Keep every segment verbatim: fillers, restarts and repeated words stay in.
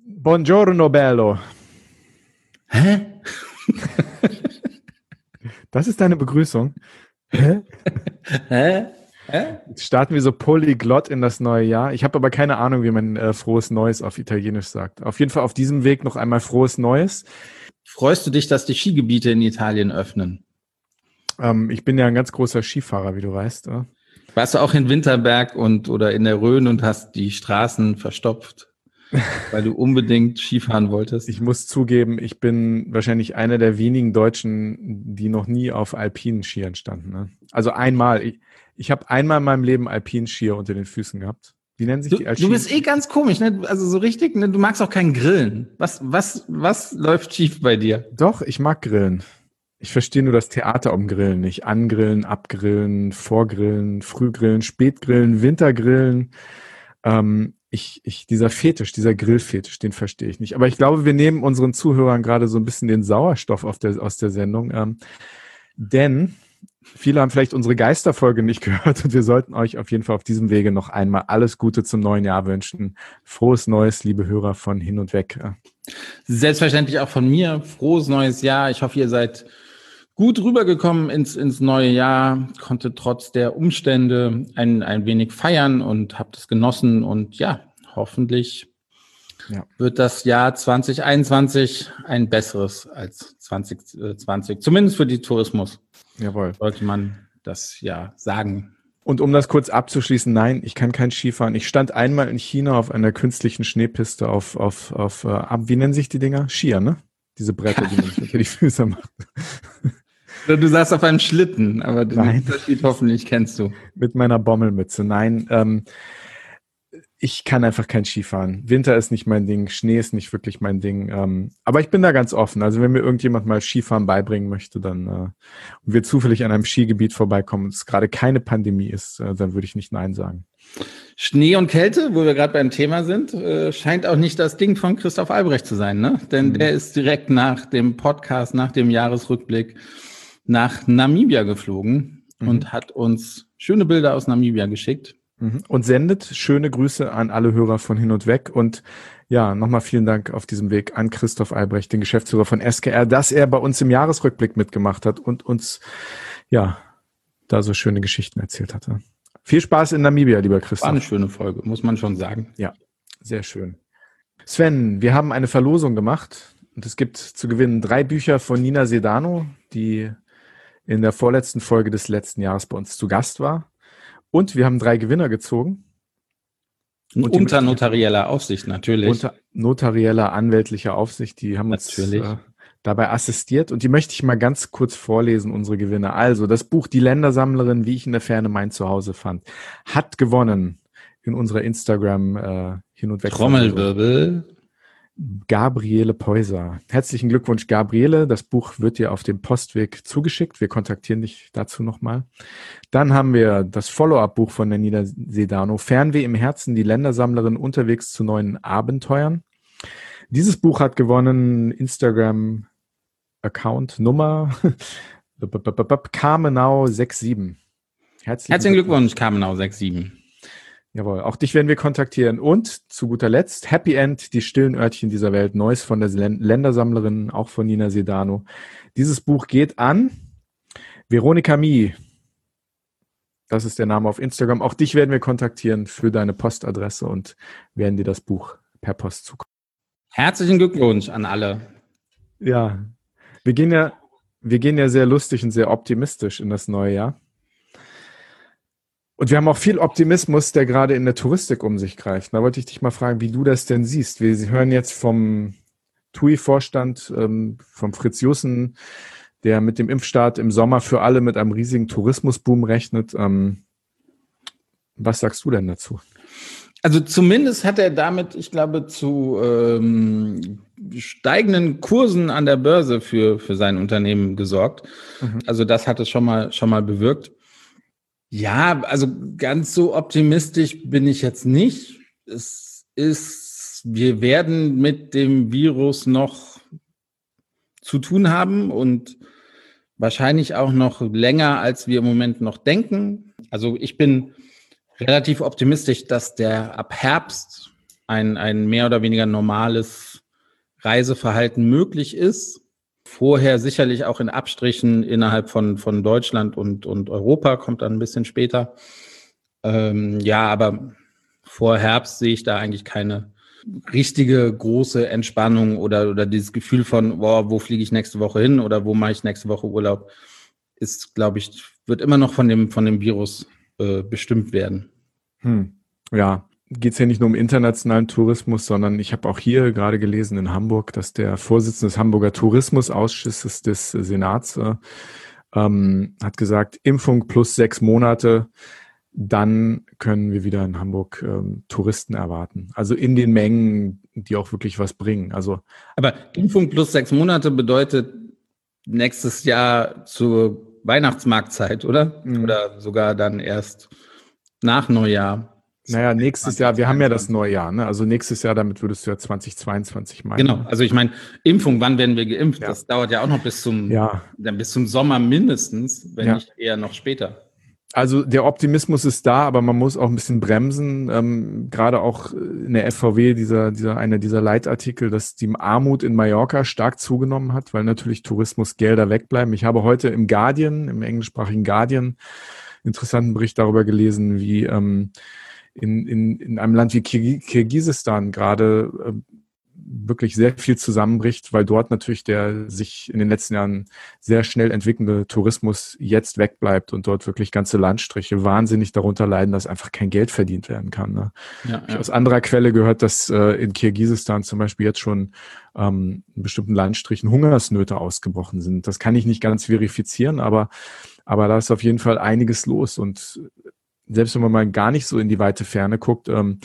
Buongiorno, bello. Hä? Das ist deine Begrüßung? Hä? Hä? Hä? Jetzt starten wir so polyglott in das neue Jahr. Ich habe aber keine Ahnung, wie man äh, frohes Neues auf Italienisch sagt. Auf jeden Fall auf diesem Weg noch einmal frohes Neues. Freust du dich, dass die Skigebiete in Italien öffnen? Ähm, ich bin ja ein ganz großer Skifahrer, wie du weißt. Äh. Warst du auch in Winterberg und oder in der Rhön und hast die Straßen verstopft, weil du unbedingt Skifahren wolltest? Ich muss zugeben, ich bin wahrscheinlich einer der wenigen Deutschen, die noch nie auf alpinen Skiern standen. Ne? Also einmal. Ich, ich habe einmal in meinem Leben alpinen Skier unter den Füßen gehabt. Wie nennen sich Du, die als du bist eh ganz komisch, ne? Also so richtig, ne? Du magst auch kein Grillen. Was, was, was läuft schief bei dir? Doch, ich mag Grillen. Ich verstehe nur das Theater um Grillen nicht. Angrillen, abgrillen, vorgrillen, frühgrillen, spätgrillen, wintergrillen. Ähm, ich, ich, dieser Fetisch, dieser Grillfetisch, den verstehe ich nicht. Aber ich glaube, wir nehmen unseren Zuhörern gerade so ein bisschen den Sauerstoff auf der, aus der Sendung. Ähm, denn viele haben vielleicht unsere Geisterfolge nicht gehört und wir sollten euch auf jeden Fall auf diesem Wege noch einmal alles Gute zum neuen Jahr wünschen. Frohes Neues, liebe Hörer von Hin und Weg. Selbstverständlich auch von mir. Frohes neues Jahr. Ich hoffe, ihr seid gut rübergekommen ins, ins neue Jahr, konnte trotz der Umstände ein, ein wenig feiern und habt es genossen. Und ja, hoffentlich ja. wird das Jahr zwanzig einundzwanzig ein besseres als zwanzig zwanzig. Zumindest für die Tourismus. Jawohl. Sollte man das ja sagen. Und um das kurz abzuschließen, nein, ich kann kein Skifahren. Ich stand einmal in China auf einer künstlichen Schneepiste auf, auf, auf, äh, wie nennen sich die Dinger? Skier, ne? Diese Bretter, die man sich unter die Füße macht. Du saßt auf einem Schlitten, aber den Nein. Unterschied hoffentlich kennst du. Mit meiner Bommelmütze. Nein, ähm, ich kann einfach kein Skifahren. Winter ist nicht mein Ding, Schnee ist nicht wirklich mein Ding. Ähm, aber ich bin da ganz offen. Also wenn mir irgendjemand mal Skifahren beibringen möchte, dann äh, und wir zufällig an einem Skigebiet vorbeikommen und es gerade keine Pandemie ist, äh, dann würde ich nicht Nein sagen. Schnee und Kälte, wo wir gerade beim Thema sind, äh, scheint auch nicht das Ding von Christoph Albrecht zu sein, ne? Denn mhm. der ist direkt nach dem Podcast, nach dem Jahresrückblick nach Namibia geflogen mhm. und hat uns schöne Bilder aus Namibia geschickt. Mhm. Und sendet schöne Grüße an alle Hörer von Hin und Weg. Und ja, nochmal vielen Dank auf diesem Weg an Christoph Albrecht, den Geschäftsführer von S K R, dass er bei uns im Jahresrückblick mitgemacht hat und uns ja da so schöne Geschichten erzählt hatte. Viel Spaß in Namibia, lieber Christoph. War eine schöne Folge, muss man schon sagen. Ja, sehr schön. Sven, wir haben eine Verlosung gemacht und es gibt zu gewinnen drei Bücher von Nina Sedano, die in der vorletzten Folge des letzten Jahres bei uns zu Gast war. Und wir haben drei Gewinner gezogen. Und unter notarieller Aufsicht natürlich. Unter notarieller, anwältlicher Aufsicht. Die haben uns äh, dabei assistiert. Und die möchte ich mal ganz kurz vorlesen, unsere Gewinner. Also, das Buch Die Ländersammlerin, wie ich in der Ferne mein Zuhause fand, hat gewonnen in unserer Instagram äh, Hin und Weg. Trommelwirbel. Gabriele Peuser. Herzlichen Glückwunsch, Gabriele. Das Buch wird dir auf dem Postweg zugeschickt. Wir kontaktieren dich dazu nochmal. Dann haben wir das Follow-up-Buch von der Nina Sedano. Fernweh im Herzen, die Ländersammlerin unterwegs zu neuen Abenteuern. Dieses Buch hat gewonnen Instagram-Account Nummer Kamenau sechs sieben. Herzlichen, Herzlichen Glückwunsch, Kamenau sechs sieben. Jawohl, auch dich werden wir kontaktieren. Und zu guter Letzt, Happy End, die stillen Örtchen dieser Welt, Neues von der Ländersammlerin, auch von Nina Sedano. Dieses Buch geht an Veronika Mie. Das ist der Name auf Instagram. Auch dich werden wir kontaktieren für deine Postadresse und werden dir das Buch per Post zukommen. Herzlichen Glückwunsch an alle. Ja, wir gehen ja, wir gehen ja sehr lustig und sehr optimistisch in das neue Jahr. Und wir haben auch viel Optimismus, der gerade in der Touristik um sich greift. Da wollte ich dich mal fragen, wie du das denn siehst. Wir hören jetzt vom T U I-Vorstand, ähm, vom Fritz Jussen, der mit dem Impfstart im Sommer für alle mit einem riesigen Tourismusboom rechnet. Ähm, was sagst du denn dazu? Also zumindest hat er damit, ich glaube, zu ähm, steigenden Kursen an der Börse für, für sein Unternehmen gesorgt. Mhm. Also das hat es schon mal, schon mal bewirkt. Ja, also ganz so optimistisch bin ich jetzt nicht. Es ist, wir werden mit dem Virus noch zu tun haben und wahrscheinlich auch noch länger, als wir im Moment noch denken. Also ich bin relativ optimistisch, dass der ab Herbst ein, ein mehr oder weniger normales Reiseverhalten möglich ist. Vorher sicherlich auch in Abstrichen innerhalb von, von Deutschland und, und Europa, kommt dann ein bisschen später. Ähm, ja, aber vor Herbst sehe ich da eigentlich keine richtige große Entspannung oder, oder dieses Gefühl von, boah, wo fliege ich nächste Woche hin oder wo mache ich nächste Woche Urlaub, ist, glaube ich, wird immer noch von dem, von dem Virus äh, bestimmt werden. Hm. Ja, geht es ja nicht nur um internationalen Tourismus, sondern ich habe auch hier gerade gelesen in Hamburg, dass der Vorsitzende des Hamburger Tourismusausschusses des Senats äh, ähm, hat gesagt, Impfung plus sechs Monate, dann können wir wieder in Hamburg ähm, Touristen erwarten. Also in den Mengen, die auch wirklich was bringen. Also, aber Impfung plus sechs Monate bedeutet nächstes Jahr zur Weihnachtsmarktzeit, oder? Mhm. Oder sogar dann erst nach Neujahr. Naja, nächstes Jahr, wir haben ja das neue Jahr, ne? Also nächstes Jahr, damit würdest du ja zwanzig zweiundzwanzig meinen. Genau, also ich meine, Impfung, wann werden wir geimpft? Ja. Das dauert ja auch noch bis zum, ja. dann bis zum Sommer mindestens, wenn ja. nicht eher noch später. Also der Optimismus ist da, aber man muss auch ein bisschen bremsen. Ähm, gerade auch in der F V W, dieser, dieser, einer dieser Leitartikel, dass die Armut in Mallorca stark zugenommen hat, weil natürlich Tourismusgelder wegbleiben. Ich habe heute im Guardian, im englischsprachigen Guardian, interessanten Bericht darüber gelesen, wie ähm, in, in, in einem Land wie Kirgisistan gerade äh, wirklich sehr viel zusammenbricht, weil dort natürlich der sich in den letzten Jahren sehr schnell entwickelnde Tourismus jetzt wegbleibt und dort wirklich ganze Landstriche wahnsinnig darunter leiden, dass einfach kein Geld verdient werden kann. Ne? Ja, ja. Aus anderer Quelle gehört, dass äh, in Kirgisistan zum Beispiel jetzt schon ähm, in bestimmten Landstrichen Hungersnöte ausgebrochen sind. Das kann ich nicht ganz verifizieren, aber, aber da ist auf jeden Fall einiges los. Und selbst wenn man mal gar nicht so in die weite Ferne guckt, ähm,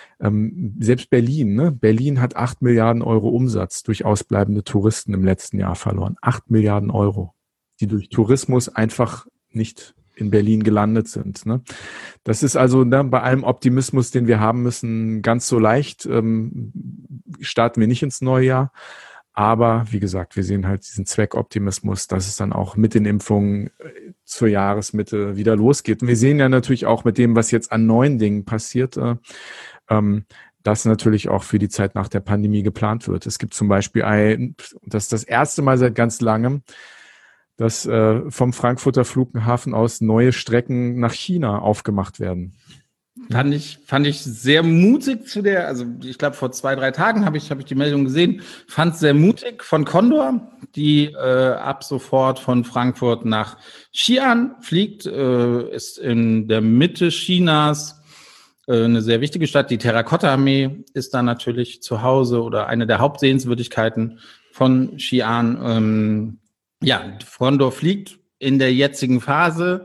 Ähm, selbst Berlin, ne? Berlin hat acht Milliarden Euro Umsatz durch ausbleibende Touristen im letzten Jahr verloren. acht Milliarden Euro, die durch Tourismus einfach nicht in Berlin gelandet sind. Ne? Das ist also ne, bei allem Optimismus, den wir haben müssen, ganz so leicht. Ähm, starten wir nicht ins neue Jahr. Aber wie gesagt, wir sehen halt diesen Zweckoptimismus, dass es dann auch mit den Impfungen zur Jahresmitte wieder losgeht. Und wir sehen ja natürlich auch mit dem, was jetzt an neuen Dingen passiert, äh, ähm, dass natürlich auch für die Zeit nach der Pandemie geplant wird. Es gibt zum Beispiel ein, das ist das erste Mal seit ganz langem, dass äh, vom Frankfurter Flughafen aus neue Strecken nach China aufgemacht werden. Fand ich, fand ich sehr mutig zu der, also ich glaube vor zwei, drei Tagen habe ich, habe ich die Meldung gesehen, fand es sehr mutig von Condor, die äh, ab sofort von Frankfurt nach Xi'an fliegt, äh, ist in der Mitte Chinas äh, eine sehr wichtige Stadt. Die Terrakotta-Armee ist da natürlich zu Hause oder eine der Hauptsehenswürdigkeiten von Xi'an. Ähm, ja, Condor fliegt in der jetzigen Phase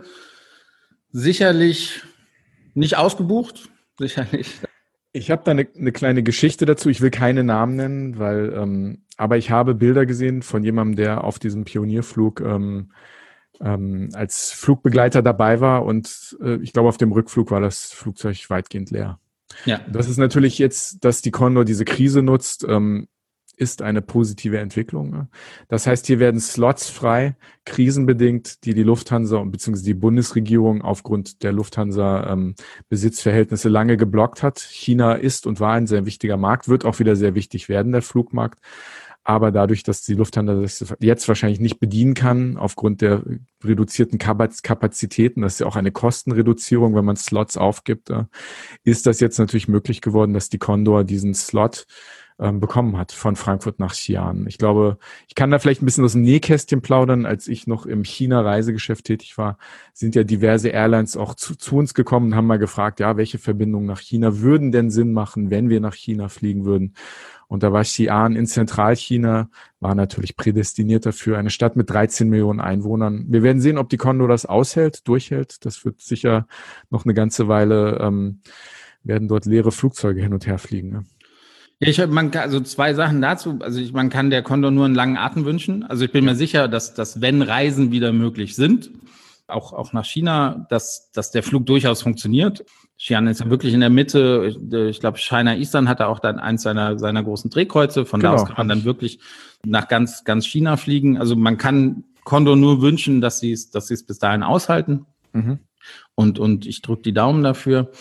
sicherlich nicht ausgebucht, sicherlich. Ich habe da eine, eine kleine Geschichte dazu. Ich will keine Namen nennen, weil, ähm, aber ich habe Bilder gesehen von jemandem, der auf diesem Pionierflug ähm, ähm, als Flugbegleiter dabei war und äh, ich glaube, auf dem Rückflug war das Flugzeug weitgehend leer. Ja. Das ist natürlich jetzt, dass die Condor diese Krise nutzt, ähm, ist eine positive Entwicklung. Das heißt, hier werden Slots frei, krisenbedingt, die die Lufthansa bzw. die Bundesregierung aufgrund der Lufthansa ähm, Besitzverhältnisse lange geblockt hat. China ist und war ein sehr wichtiger Markt, wird auch wieder sehr wichtig werden, der Flugmarkt. Aber dadurch, dass die Lufthansa das jetzt wahrscheinlich nicht bedienen kann, aufgrund der reduzierten Kapazitäten, das ist ja auch eine Kostenreduzierung, wenn man Slots aufgibt, ist das jetzt natürlich möglich geworden, dass die Condor diesen Slot bekommen hat von Frankfurt nach Xi'an. Ich glaube, ich kann da vielleicht ein bisschen aus dem Nähkästchen plaudern. Als ich noch im China-Reisegeschäft tätig war, sind ja diverse Airlines auch zu, zu uns gekommen und haben mal gefragt, ja, welche Verbindungen nach China würden denn Sinn machen, wenn wir nach China fliegen würden? Und da war Xi'an in Zentralchina, war natürlich prädestiniert dafür, eine Stadt mit dreizehn Millionen Einwohnern. Wir werden sehen, ob die Condor das aushält, durchhält. Das wird sicher noch eine ganze Weile, ähm, werden dort leere Flugzeuge hin und her fliegen, ne? Ich, man kann, also zwei Sachen dazu. Also ich, man kann der Condor nur einen langen Atem wünschen. Also ich bin mir sicher, dass, dass wenn Reisen wieder möglich sind, auch, auch nach China, dass, dass der Flug durchaus funktioniert. Xi'an ist ja wirklich in der Mitte. Ich glaube, China Eastern hat da auch dann eins seiner, seiner großen Drehkreuze. Von genau, da aus kann man dann wirklich nach ganz, ganz China fliegen. Also man kann Condor nur wünschen, dass sie es, dass sie es bis dahin aushalten. Mhm. Und, und ich drücke die Daumen dafür.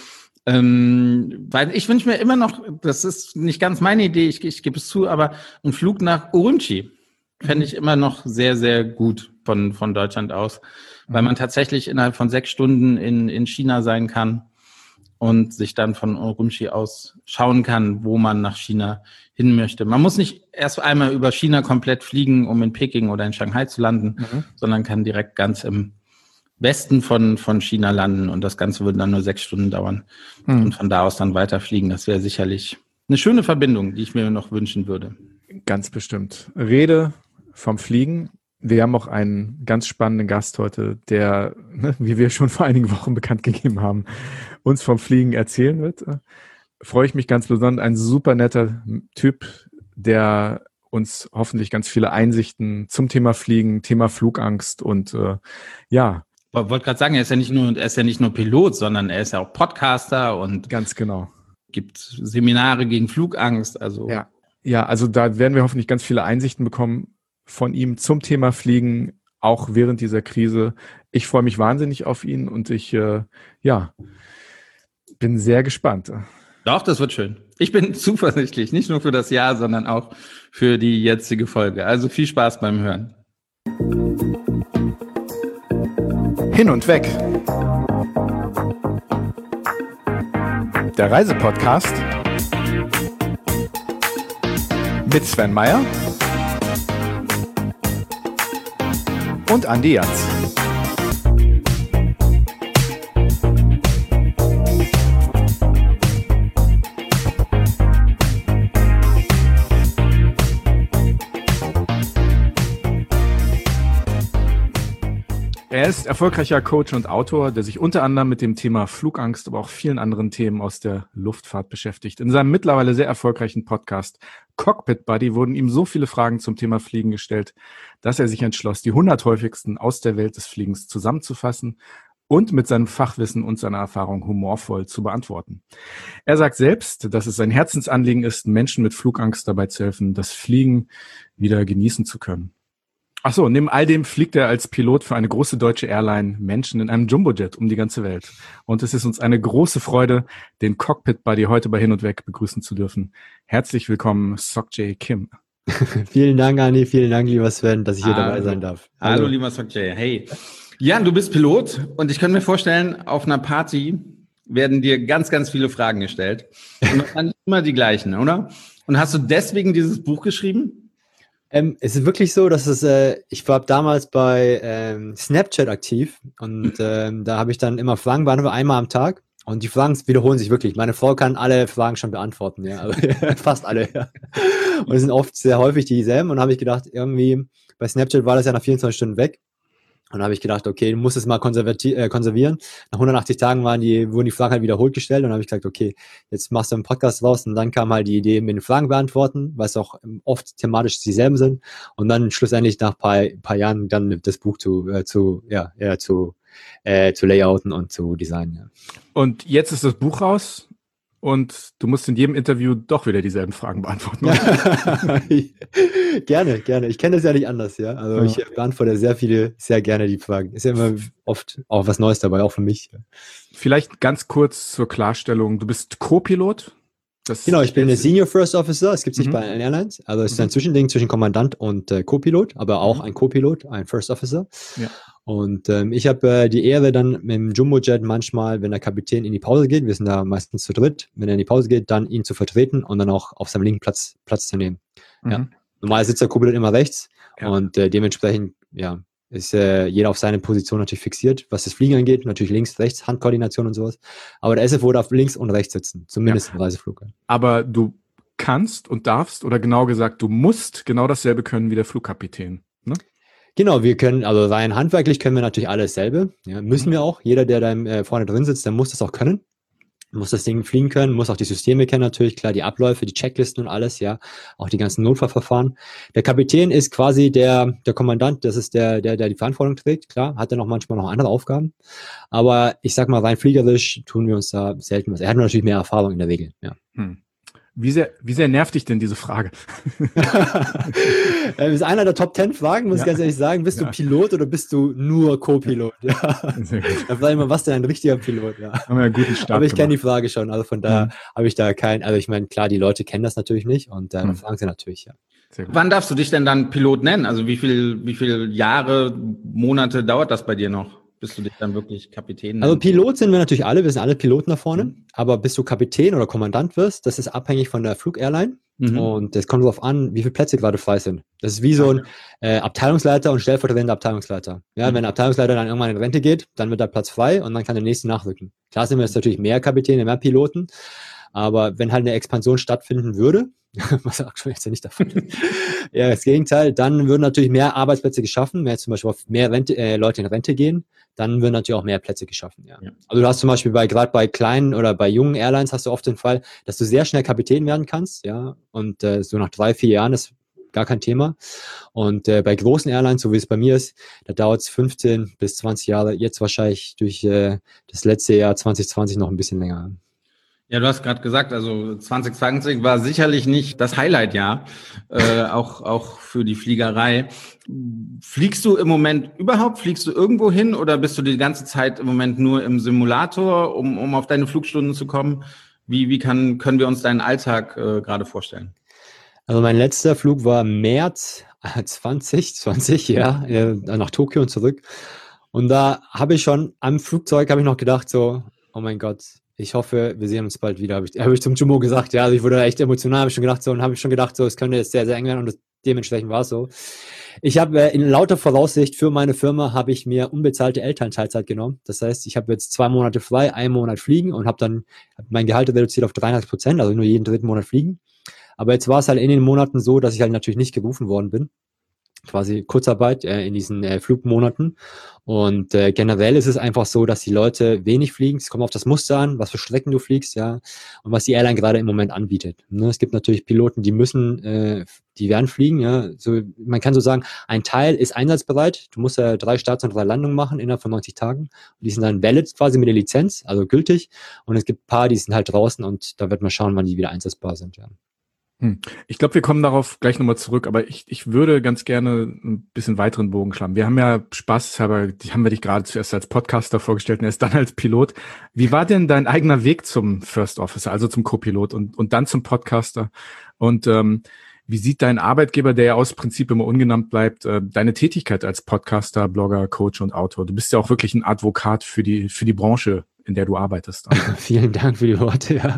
Ähm, weil ich wünsche mir immer noch, das ist nicht ganz meine Idee, ich, ich gebe es zu, aber ein Flug nach Urumqi fände ich immer noch sehr, sehr gut von, von Deutschland aus, weil man tatsächlich innerhalb von sechs Stunden in, in China sein kann und sich dann von Urumqi aus schauen kann, wo man nach China hin möchte. Man muss nicht erst einmal über China komplett fliegen, um in Peking oder in Shanghai zu landen, mhm. sondern kann direkt ganz im Westen von, von China landen und das Ganze würde dann nur sechs Stunden dauern mhm. und von da aus dann weiterfliegen. Das wäre sicherlich eine schöne Verbindung, die ich mir noch wünschen würde. Ganz bestimmt. Rede vom Fliegen. Wir haben auch einen ganz spannenden Gast heute, der, ne, wie wir schon vor einigen Wochen bekannt gegeben haben, uns vom Fliegen erzählen wird. Freue ich mich ganz besonders. Ein super netter Typ, der uns hoffentlich ganz viele Einsichten zum Thema Fliegen, Thema Flugangst und äh, ja. Ich wollte gerade sagen, er ist ja nicht nur, er ist ja nicht nur Pilot, sondern er ist ja auch Podcaster und ganz genau. Gibt Seminare gegen Flugangst. Also ja, ja, also da werden wir hoffentlich ganz viele Einsichten bekommen von ihm zum Thema Fliegen, auch während dieser Krise. Ich freue mich wahnsinnig auf ihn und ich äh, ja bin sehr gespannt. Doch, das wird schön. Ich bin zuversichtlich, nicht nur für das Jahr, sondern auch für die jetzige Folge. Also viel Spaß beim Hören. Hin und weg. Der Reisepodcast mit Sven Meyer und Andi Jans. Er ist erfolgreicher Coach und Autor, der sich unter anderem mit dem Thema Flugangst, aber auch vielen anderen Themen aus der Luftfahrt beschäftigt. In seinem mittlerweile sehr erfolgreichen Podcast Cockpit Buddy wurden ihm so viele Fragen zum Thema Fliegen gestellt, dass er sich entschloss, die hundert häufigsten aus der Welt des Fliegens zusammenzufassen und mit seinem Fachwissen und seiner Erfahrung humorvoll zu beantworten. Er sagt selbst, dass es sein Herzensanliegen ist, Menschen mit Flugangst dabei zu helfen, das Fliegen wieder genießen zu können. Ach so, neben all dem fliegt er als Pilot für eine große deutsche Airline Menschen in einem Jumbojet um die ganze Welt. Und es ist uns eine große Freude, den Cockpit Buddy heute bei Hin und Weg begrüßen zu dürfen. Herzlich willkommen, Sok-Jae Kim. Vielen Dank, Andi, vielen Dank, lieber Sven, dass ich hier Hallo. dabei sein darf. Hallo, Hallo lieber Sok-Jae. Hey. Jan, du bist Pilot und ich kann mir vorstellen, auf einer Party werden dir ganz, ganz viele Fragen gestellt. Und wahrscheinlich immer die gleichen, oder? Und hast du deswegen dieses Buch geschrieben? Ähm, es ist wirklich so, dass es, äh, ich war damals bei ähm, Snapchat aktiv und ähm, da habe ich dann immer Fragen beantwortet, einmal am Tag und die Fragen wiederholen sich wirklich. Meine Frau kann alle Fragen schon beantworten, ja, also fast alle, ja. Und es sind oft sehr häufig dieselben und habe ich gedacht, irgendwie, bei Snapchat war das ja nach vierundzwanzig Stunden weg. Und dann habe ich gedacht, okay, du musst es mal konservati- äh, konservieren. Nach hundertachtzig Tagen waren die, wurden die Fragen halt wiederholt gestellt und dann habe ich gesagt, okay, jetzt machst du einen Podcast raus und dann kam halt die Idee mit den Fragen beantworten, weil es auch oft thematisch dieselben sind und dann schlussendlich nach paar, paar Jahren dann das Buch zu, äh, zu, ja, ja, zu, äh, zu layouten und zu designen. Ja. Und jetzt ist das Buch raus. Und du musst in jedem Interview doch wieder dieselben Fragen beantworten. Gerne, gerne. Ich kenne das ja nicht anders, ja. Also ja. Ich beantworte sehr viele, sehr gerne die Fragen. Ist ja immer oft auch was Neues dabei, auch für mich. Vielleicht ganz kurz zur Klarstellung. Du bist Co-Pilot? Das genau, ich bin der Senior First Officer. Es gibt es nicht mhm. bei allen Airlines. Also es ist ein Zwischending zwischen Kommandant und äh, Co-Pilot, aber auch mhm. ein Co-Pilot, ein First Officer. Ja. Und ähm, ich habe äh, die Ehre dann mit dem Jumbojet manchmal, wenn der Kapitän in die Pause geht, wir sind da meistens zu dritt, wenn er in die Pause geht, dann ihn zu vertreten und dann auch auf seinem linken Platz Platz zu nehmen. Mhm. Ja. Normal sitzt der Co-Pilot immer rechts ja. und äh, dementsprechend ja ist äh, jeder auf seine Position natürlich fixiert, was das Fliegen angeht, natürlich links, rechts, Handkoordination und sowas. Aber der S F O darf links und rechts sitzen, zumindest ja. im Reiseflug. Aber du kannst und darfst oder genau gesagt, du musst genau dasselbe können wie der Flugkapitän, ne? Genau, wir können, also rein handwerklich können wir natürlich alles selber. Ja, müssen mhm. wir auch. Jeder, der da äh, vorne drin sitzt, der muss das auch können. Muss das Ding fliegen können, muss auch die Systeme kennen natürlich, klar, die Abläufe, die Checklisten und alles, ja. Auch die ganzen Notfallverfahren. Der Kapitän ist quasi der, der Kommandant, das ist der, der, der die Verantwortung trägt, klar, hat er noch manchmal noch andere Aufgaben. Aber ich sag mal, rein fliegerisch tun wir uns da selten was. Er hat natürlich mehr Erfahrung in der Regel, ja. Hm. Wie sehr, wie sehr nervt dich denn diese Frage? Das ist einer der Top Ten Fragen, muss Ja. ich ganz ehrlich sagen. Bist Ja. du Pilot oder bist du nur Co-Pilot? Ja. Sehr gut. Da frage ich mal, was denn ein richtiger Pilot? Ja. Haben wir einen guten Start Aber ich kenne die gemacht. Frage schon, also von daher Mhm. habe ich da kein, also ich meine, klar, die Leute kennen das natürlich nicht und äh, Mhm. dann fragen sie natürlich, ja. Sehr gut. Wann darfst du dich denn dann Pilot nennen? Also wie viel, wie viele Jahre, Monate dauert das bei dir noch, bis du dich dann wirklich Kapitän nennst? Also Pilot sind wir natürlich alle, wir sind alle Piloten da vorne, Mhm. aber bis du Kapitän oder Kommandant wirst, das ist abhängig von der Flug-Airline Mhm. und es kommt darauf an, wie viele Plätze gerade frei sind. Das ist wie so ein äh, Abteilungsleiter und stellvertretender Abteilungsleiter. Ja, Mhm. wenn der Abteilungsleiter dann irgendwann in Rente geht, dann wird der Platz frei und dann kann der nächste nachrücken. Klar sind wir jetzt natürlich mehr Kapitäne, mehr Piloten, aber wenn halt eine Expansion stattfinden würde, was aktuell jetzt ja nicht der Fall ist, ja, das Gegenteil, dann würden natürlich mehr Arbeitsplätze geschaffen, mehr zum Beispiel auf mehr Rente, äh, Leute in Rente gehen, dann würden natürlich auch mehr Plätze geschaffen, ja. Ja. Also du hast zum Beispiel bei, gerade bei kleinen oder bei jungen Airlines hast du oft den Fall, dass du sehr schnell Kapitän werden kannst, ja, und äh, so nach drei, vier Jahren ist gar kein Thema. Und äh, bei großen Airlines, so wie es bei mir ist, da dauert es fünfzehn bis zwanzig Jahre, jetzt wahrscheinlich durch äh, das letzte Jahr zwanzig zwanzig noch ein bisschen länger. Ja, du hast gerade gesagt, also zwanzig zwanzig war sicherlich nicht das Highlight-Jahr, äh, auch, auch für die Fliegerei. Fliegst du im Moment überhaupt? Fliegst du irgendwo hin oder bist du die ganze Zeit im Moment nur im Simulator, um, um auf deine Flugstunden zu kommen? Wie, wie kann, können wir uns deinen Alltag äh, gerade vorstellen? Also mein letzter Flug war März zwanzig zwanzig, ja, äh, nach Tokio und zurück. Und da habe ich schon am Flugzeug habe ich noch gedacht so, oh mein Gott, ich hoffe, wir sehen uns bald wieder, habe ich, habe ich zum Jumbo gesagt. Ja, also ich wurde da echt emotional, habe ich schon gedacht so und habe ich schon gedacht so, es könnte jetzt sehr, sehr eng werden und das, dementsprechend war es so. Ich habe äh, in lauter Voraussicht für meine Firma habe ich mir unbezahlte Elternteilzeit genommen. Das heißt, ich habe jetzt zwei Monate frei, einen Monat fliegen und habe dann hab mein Gehalt reduziert auf dreiundachtzig Prozent, also nur jeden dritten Monat fliegen. Aber jetzt war es halt in den Monaten so, dass ich halt natürlich nicht gerufen worden bin. Quasi Kurzarbeit äh, in diesen äh, Flugmonaten. Und äh, generell ist es einfach so, dass die Leute wenig fliegen. Es kommt auf das Muster an, was für Strecken du fliegst, ja, und was die Airline gerade im Moment anbietet. Ne? Es gibt natürlich Piloten, die müssen, äh, die werden fliegen, ja. So, man kann so sagen, ein Teil ist einsatzbereit. Du musst ja drei Starts und drei Landungen machen innerhalb von neunzig Tagen. Und die sind dann valid quasi mit der Lizenz, also gültig. Und es gibt ein paar, die sind halt draußen und da wird man schauen, wann die wieder einsatzbar sind, ja. Ich glaube, wir kommen darauf gleich nochmal zurück, aber ich, ich würde ganz gerne ein bisschen weiteren Bogen schlagen. Wir haben ja Spaß, aber die haben wir dich gerade zuerst als Podcaster vorgestellt und erst dann als Pilot. Wie war denn dein eigener Weg zum First Officer, also zum Co-Pilot und, und dann zum Podcaster? Und ähm, wie sieht dein Arbeitgeber, der ja aus Prinzip immer ungenannt bleibt, äh, deine Tätigkeit als Podcaster, Blogger, Coach und Autor? Du bist ja auch wirklich ein Advokat für die, für die Branche, in der du arbeitest. Vielen Dank für die Worte, ja.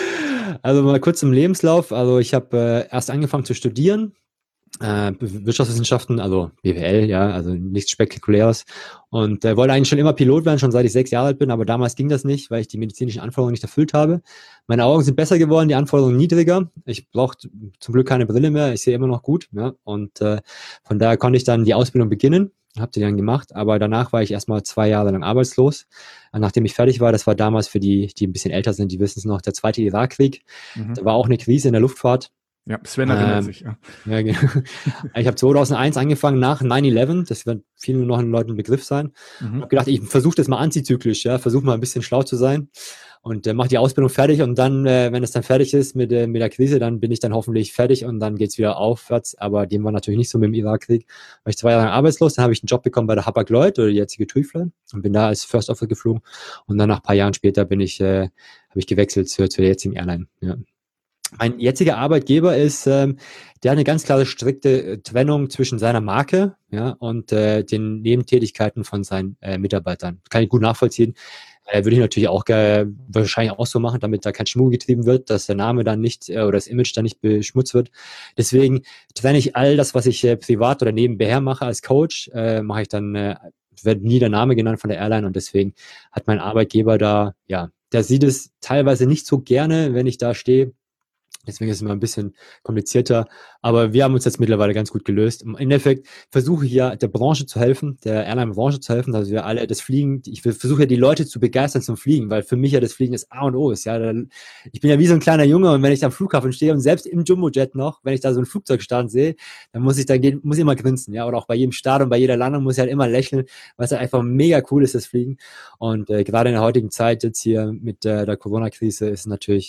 Also mal kurz im Lebenslauf. Also ich habe äh, erst angefangen zu studieren, äh, Wirtschaftswissenschaften, also B W L, ja, also nichts Spektakuläres. Und äh, wollte eigentlich schon immer Pilot werden, schon seit ich sechs Jahre alt bin, aber damals ging das nicht, weil ich die medizinischen Anforderungen nicht erfüllt habe. Meine Augen sind besser geworden, die Anforderungen niedriger. Ich brauche zum Glück keine Brille mehr, ich sehe immer noch gut. Ja, und äh, von daher konnte ich dann die Ausbildung beginnen. Habe die dann gemacht, aber danach war ich erstmal zwei Jahre lang arbeitslos. Nachdem ich fertig war, das war damals für die, die ein bisschen älter sind, die wissen es noch, der zweite Irakkrieg. Mhm. Da war auch eine Krise in der Luftfahrt. Ja, Sven erinnert ähm, sich, ja. ja genau. Ich habe zweitausendeins angefangen nach neun elf, das wird vielen noch Leuten ein Begriff sein. Mhm. Ich habe gedacht, ich versuche das mal antizyklisch, ja, versuche mal ein bisschen schlau zu sein und äh, mache die Ausbildung fertig und dann, äh, wenn es dann fertig ist mit, äh, mit der Krise, dann bin ich dann hoffentlich fertig und dann geht's wieder aufwärts, aber dem war natürlich nicht so mit dem Irakkrieg. War ich zwei Jahre lang arbeitslos, dann habe ich einen Job bekommen bei der Hapag-Lloyd oder die jetzige TUI-Flight und bin da als First Officer geflogen und dann nach ein paar Jahren später bin ich, äh, habe ich gewechselt zur, zur jetzigen Airline, ja. Mein jetziger Arbeitgeber ist, ähm, der hat eine ganz klare, strikte Trennung zwischen seiner Marke, ja, und äh, den Nebentätigkeiten von seinen äh, Mitarbeitern. Kann ich gut nachvollziehen. Äh, würde ich natürlich auch äh, wahrscheinlich auch so machen, damit da kein Schmuck getrieben wird, dass der Name dann nicht äh, oder das Image dann nicht beschmutzt wird. Deswegen trenne ich all das, was ich äh, privat oder nebenher mache als Coach, äh, mache ich dann, äh, wird nie der Name genannt von der Airline und deswegen hat mein Arbeitgeber da, ja, der sieht es teilweise nicht so gerne, wenn ich da stehe. Deswegen ist es immer ein bisschen komplizierter, aber wir haben uns jetzt mittlerweile ganz gut gelöst. Im Endeffekt versuche ich ja der Branche zu helfen, der Airline-Branche zu helfen, dass wir alle das Fliegen, ich versuche ja die Leute zu begeistern zum Fliegen, weil für mich ja das Fliegen das A und O ist. Ja, ich bin ja wie so ein kleiner Junge und wenn ich am Flughafen stehe und selbst im Jumbojet noch, wenn ich da so einen Flugzeugstart sehe, dann muss ich da gehen, muss ich immer grinsen, ja, oder auch bei jedem Start und bei jeder Landung muss ich halt immer lächeln, weil es halt einfach mega cool ist, das Fliegen. Und äh, gerade in der heutigen Zeit jetzt hier mit äh, der Corona-Krise ist natürlich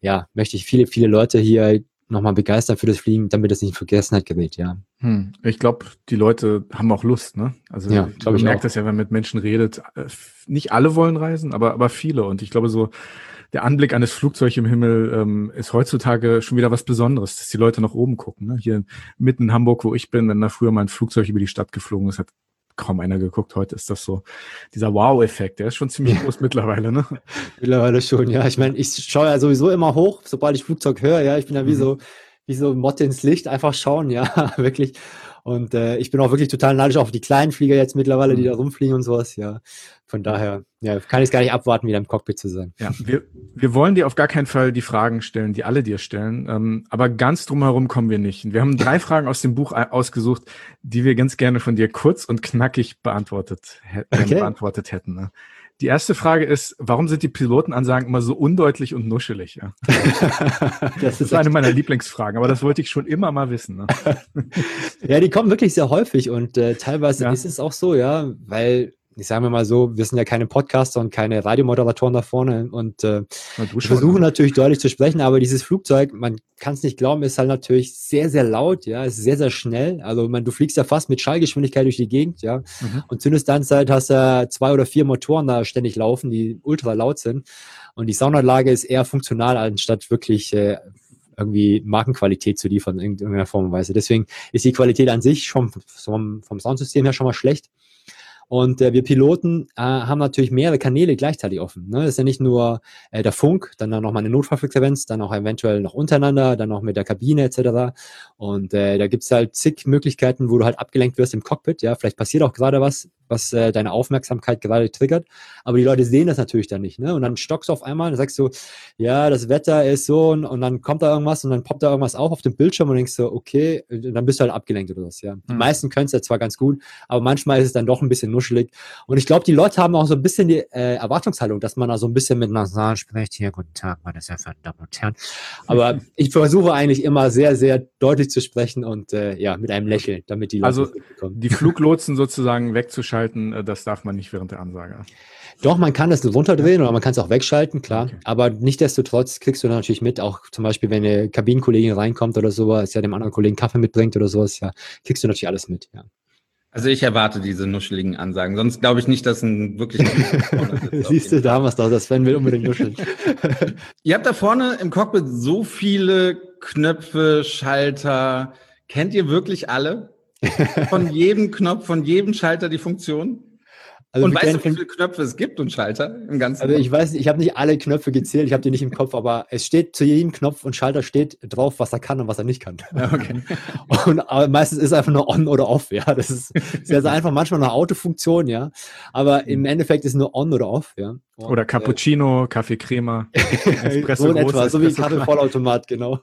ja, möchte ich viele, viele Leute hier nochmal begeistern für das Fliegen, damit es nicht in Vergessenheit gerät, ja. Hm. Ich glaube, die Leute haben auch Lust, ne? Also ja, man merkt das ja, wenn man mit Menschen redet. Nicht alle wollen reisen, aber, aber viele. Und ich glaube, so der Anblick eines Flugzeugs im Himmel ähm, ist heutzutage schon wieder was Besonderes, dass die Leute nach oben gucken. Ne? Hier mitten in Hamburg, wo ich bin, wenn da früher mal ein Flugzeug über die Stadt geflogen ist, hat kaum einer geguckt. Heute ist das so, dieser Wow-Effekt, der ist schon ziemlich groß mittlerweile, ne? Mittlerweile schon, ja. Ich meine, ich schaue ja sowieso immer hoch, sobald ich Flugzeug höre, ja. Ich bin ja wie Mhm. so, wie so Motte ins Licht, einfach schauen, ja, wirklich. Und äh, ich bin auch wirklich total neidisch auf die kleinen Flieger jetzt mittlerweile, die Mhm. da rumfliegen und sowas, ja. Von daher, ja, kann ich es gar nicht abwarten, wieder im Cockpit zu sein. Ja, wir, wir wollen dir auf gar keinen Fall die Fragen stellen, die alle dir stellen, ähm, aber ganz drumherum kommen wir nicht. Wir haben drei Fragen aus dem Buch ausgesucht, die wir ganz gerne von dir kurz und knackig beantwortet, hä- Okay. beantwortet hätten. Ne? Die erste Frage ist, warum sind die Pilotenansagen immer so undeutlich und nuschelig? Ja? Das Das ist ist eine meiner Lieblingsfragen, aber das wollte ich schon immer mal wissen. Ne? Ja, die kommen wirklich sehr häufig und äh, teilweise Ja. ist es auch so, ja, weil, ich sage mal so, wir sind ja keine Podcaster und keine Radiomoderatoren da vorne und äh, Na, du wir schon, versuchen ne? natürlich deutlich zu sprechen, aber dieses Flugzeug, man kann es nicht glauben, ist halt natürlich sehr, sehr laut, ja, ist sehr, sehr schnell. Also man, du fliegst ja fast mit Schallgeschwindigkeit durch die Gegend, ja, Mhm. und zündest dann halt, hast du zwei oder vier Motoren da ständig laufen, die ultra laut sind. Und die Soundanlage ist eher funktional, anstatt wirklich äh, irgendwie Markenqualität zu liefern in irgendeiner Form und Weise. Deswegen ist die Qualität an sich schon vom, vom Soundsystem her schon mal schlecht. Und äh, wir Piloten äh, haben natürlich mehrere Kanäle gleichzeitig offen. Ne? Das ist ja nicht nur äh, der Funk, dann noch mal eine Notfallfrequenz, dann auch eventuell noch untereinander, dann noch mit der Kabine et cetera. Und äh, da gibt's halt zig Möglichkeiten, wo du halt abgelenkt wirst im Cockpit. Ja, vielleicht passiert auch gerade was, was äh, deine Aufmerksamkeit gerade triggert. Aber die Leute sehen das natürlich dann nicht. Ne? Und dann stockst du auf einmal und sagst du, ja, das Wetter ist so und, und dann kommt da irgendwas und dann poppt da irgendwas auf auf dem Bildschirm und denkst so, okay, dann bist du halt abgelenkt oder was. Ja, die Mhm. meisten können es ja zwar ganz gut, aber manchmal ist es dann doch ein bisschen nuschelig. Und ich glaube, die Leute haben auch so ein bisschen die äh, Erwartungshaltung, dass man da so ein bisschen mit Nasal spricht. Hier, guten Tag, meine sehr verehrten Damen und Herren. Aber ich versuche eigentlich immer sehr, sehr deutlich zu sprechen und äh, ja, mit einem Lächeln, damit die Leute Also es mitbekommen. die Fluglotsen sozusagen wegzuschalten, äh, das darf man nicht während der Ansage. Doch, man kann das runterdrehen oder man kann es auch wegschalten, klar. Okay. Aber nichtsdestotrotz kriegst du dann natürlich mit, auch zum Beispiel, wenn eine Kabinenkollegin reinkommt oder sowas, ja, dem anderen Kollegen Kaffee mitbringt oder sowas, ja, kriegst du natürlich alles mit, ja. Also ich erwarte diese nuscheligen Ansagen. Sonst glaube ich nicht, dass ein wirklich... Siehst du, da haben wir es doch. Das Sven will unbedingt nuscheln. Ihr habt da vorne im Cockpit so viele Knöpfe, Schalter. Kennt ihr wirklich alle? Von jedem Knopf, von jedem Schalter die Funktion? Also, Und wir weißt kennen du, wie von- viele Knöpfe es gibt und Schalter im ganzen? also ich weiß nicht, ich habe nicht alle Knöpfe gezählt, ich habe die nicht im Kopf, aber es steht zu jedem Knopf und Schalter steht drauf, was er kann und was er nicht kann. Ja, okay. Und aber meistens ist es einfach nur on oder off, ja. Das ist sehr, sehr einfach, manchmal eine Autofunktion, ja. Aber im Endeffekt ist nur on oder off, ja. Und, Oder Cappuccino, Kaffee Crema, äh, Espresso so in groß, etwa, so wie ein Espresso klein. Kaffeevollautomat, genau.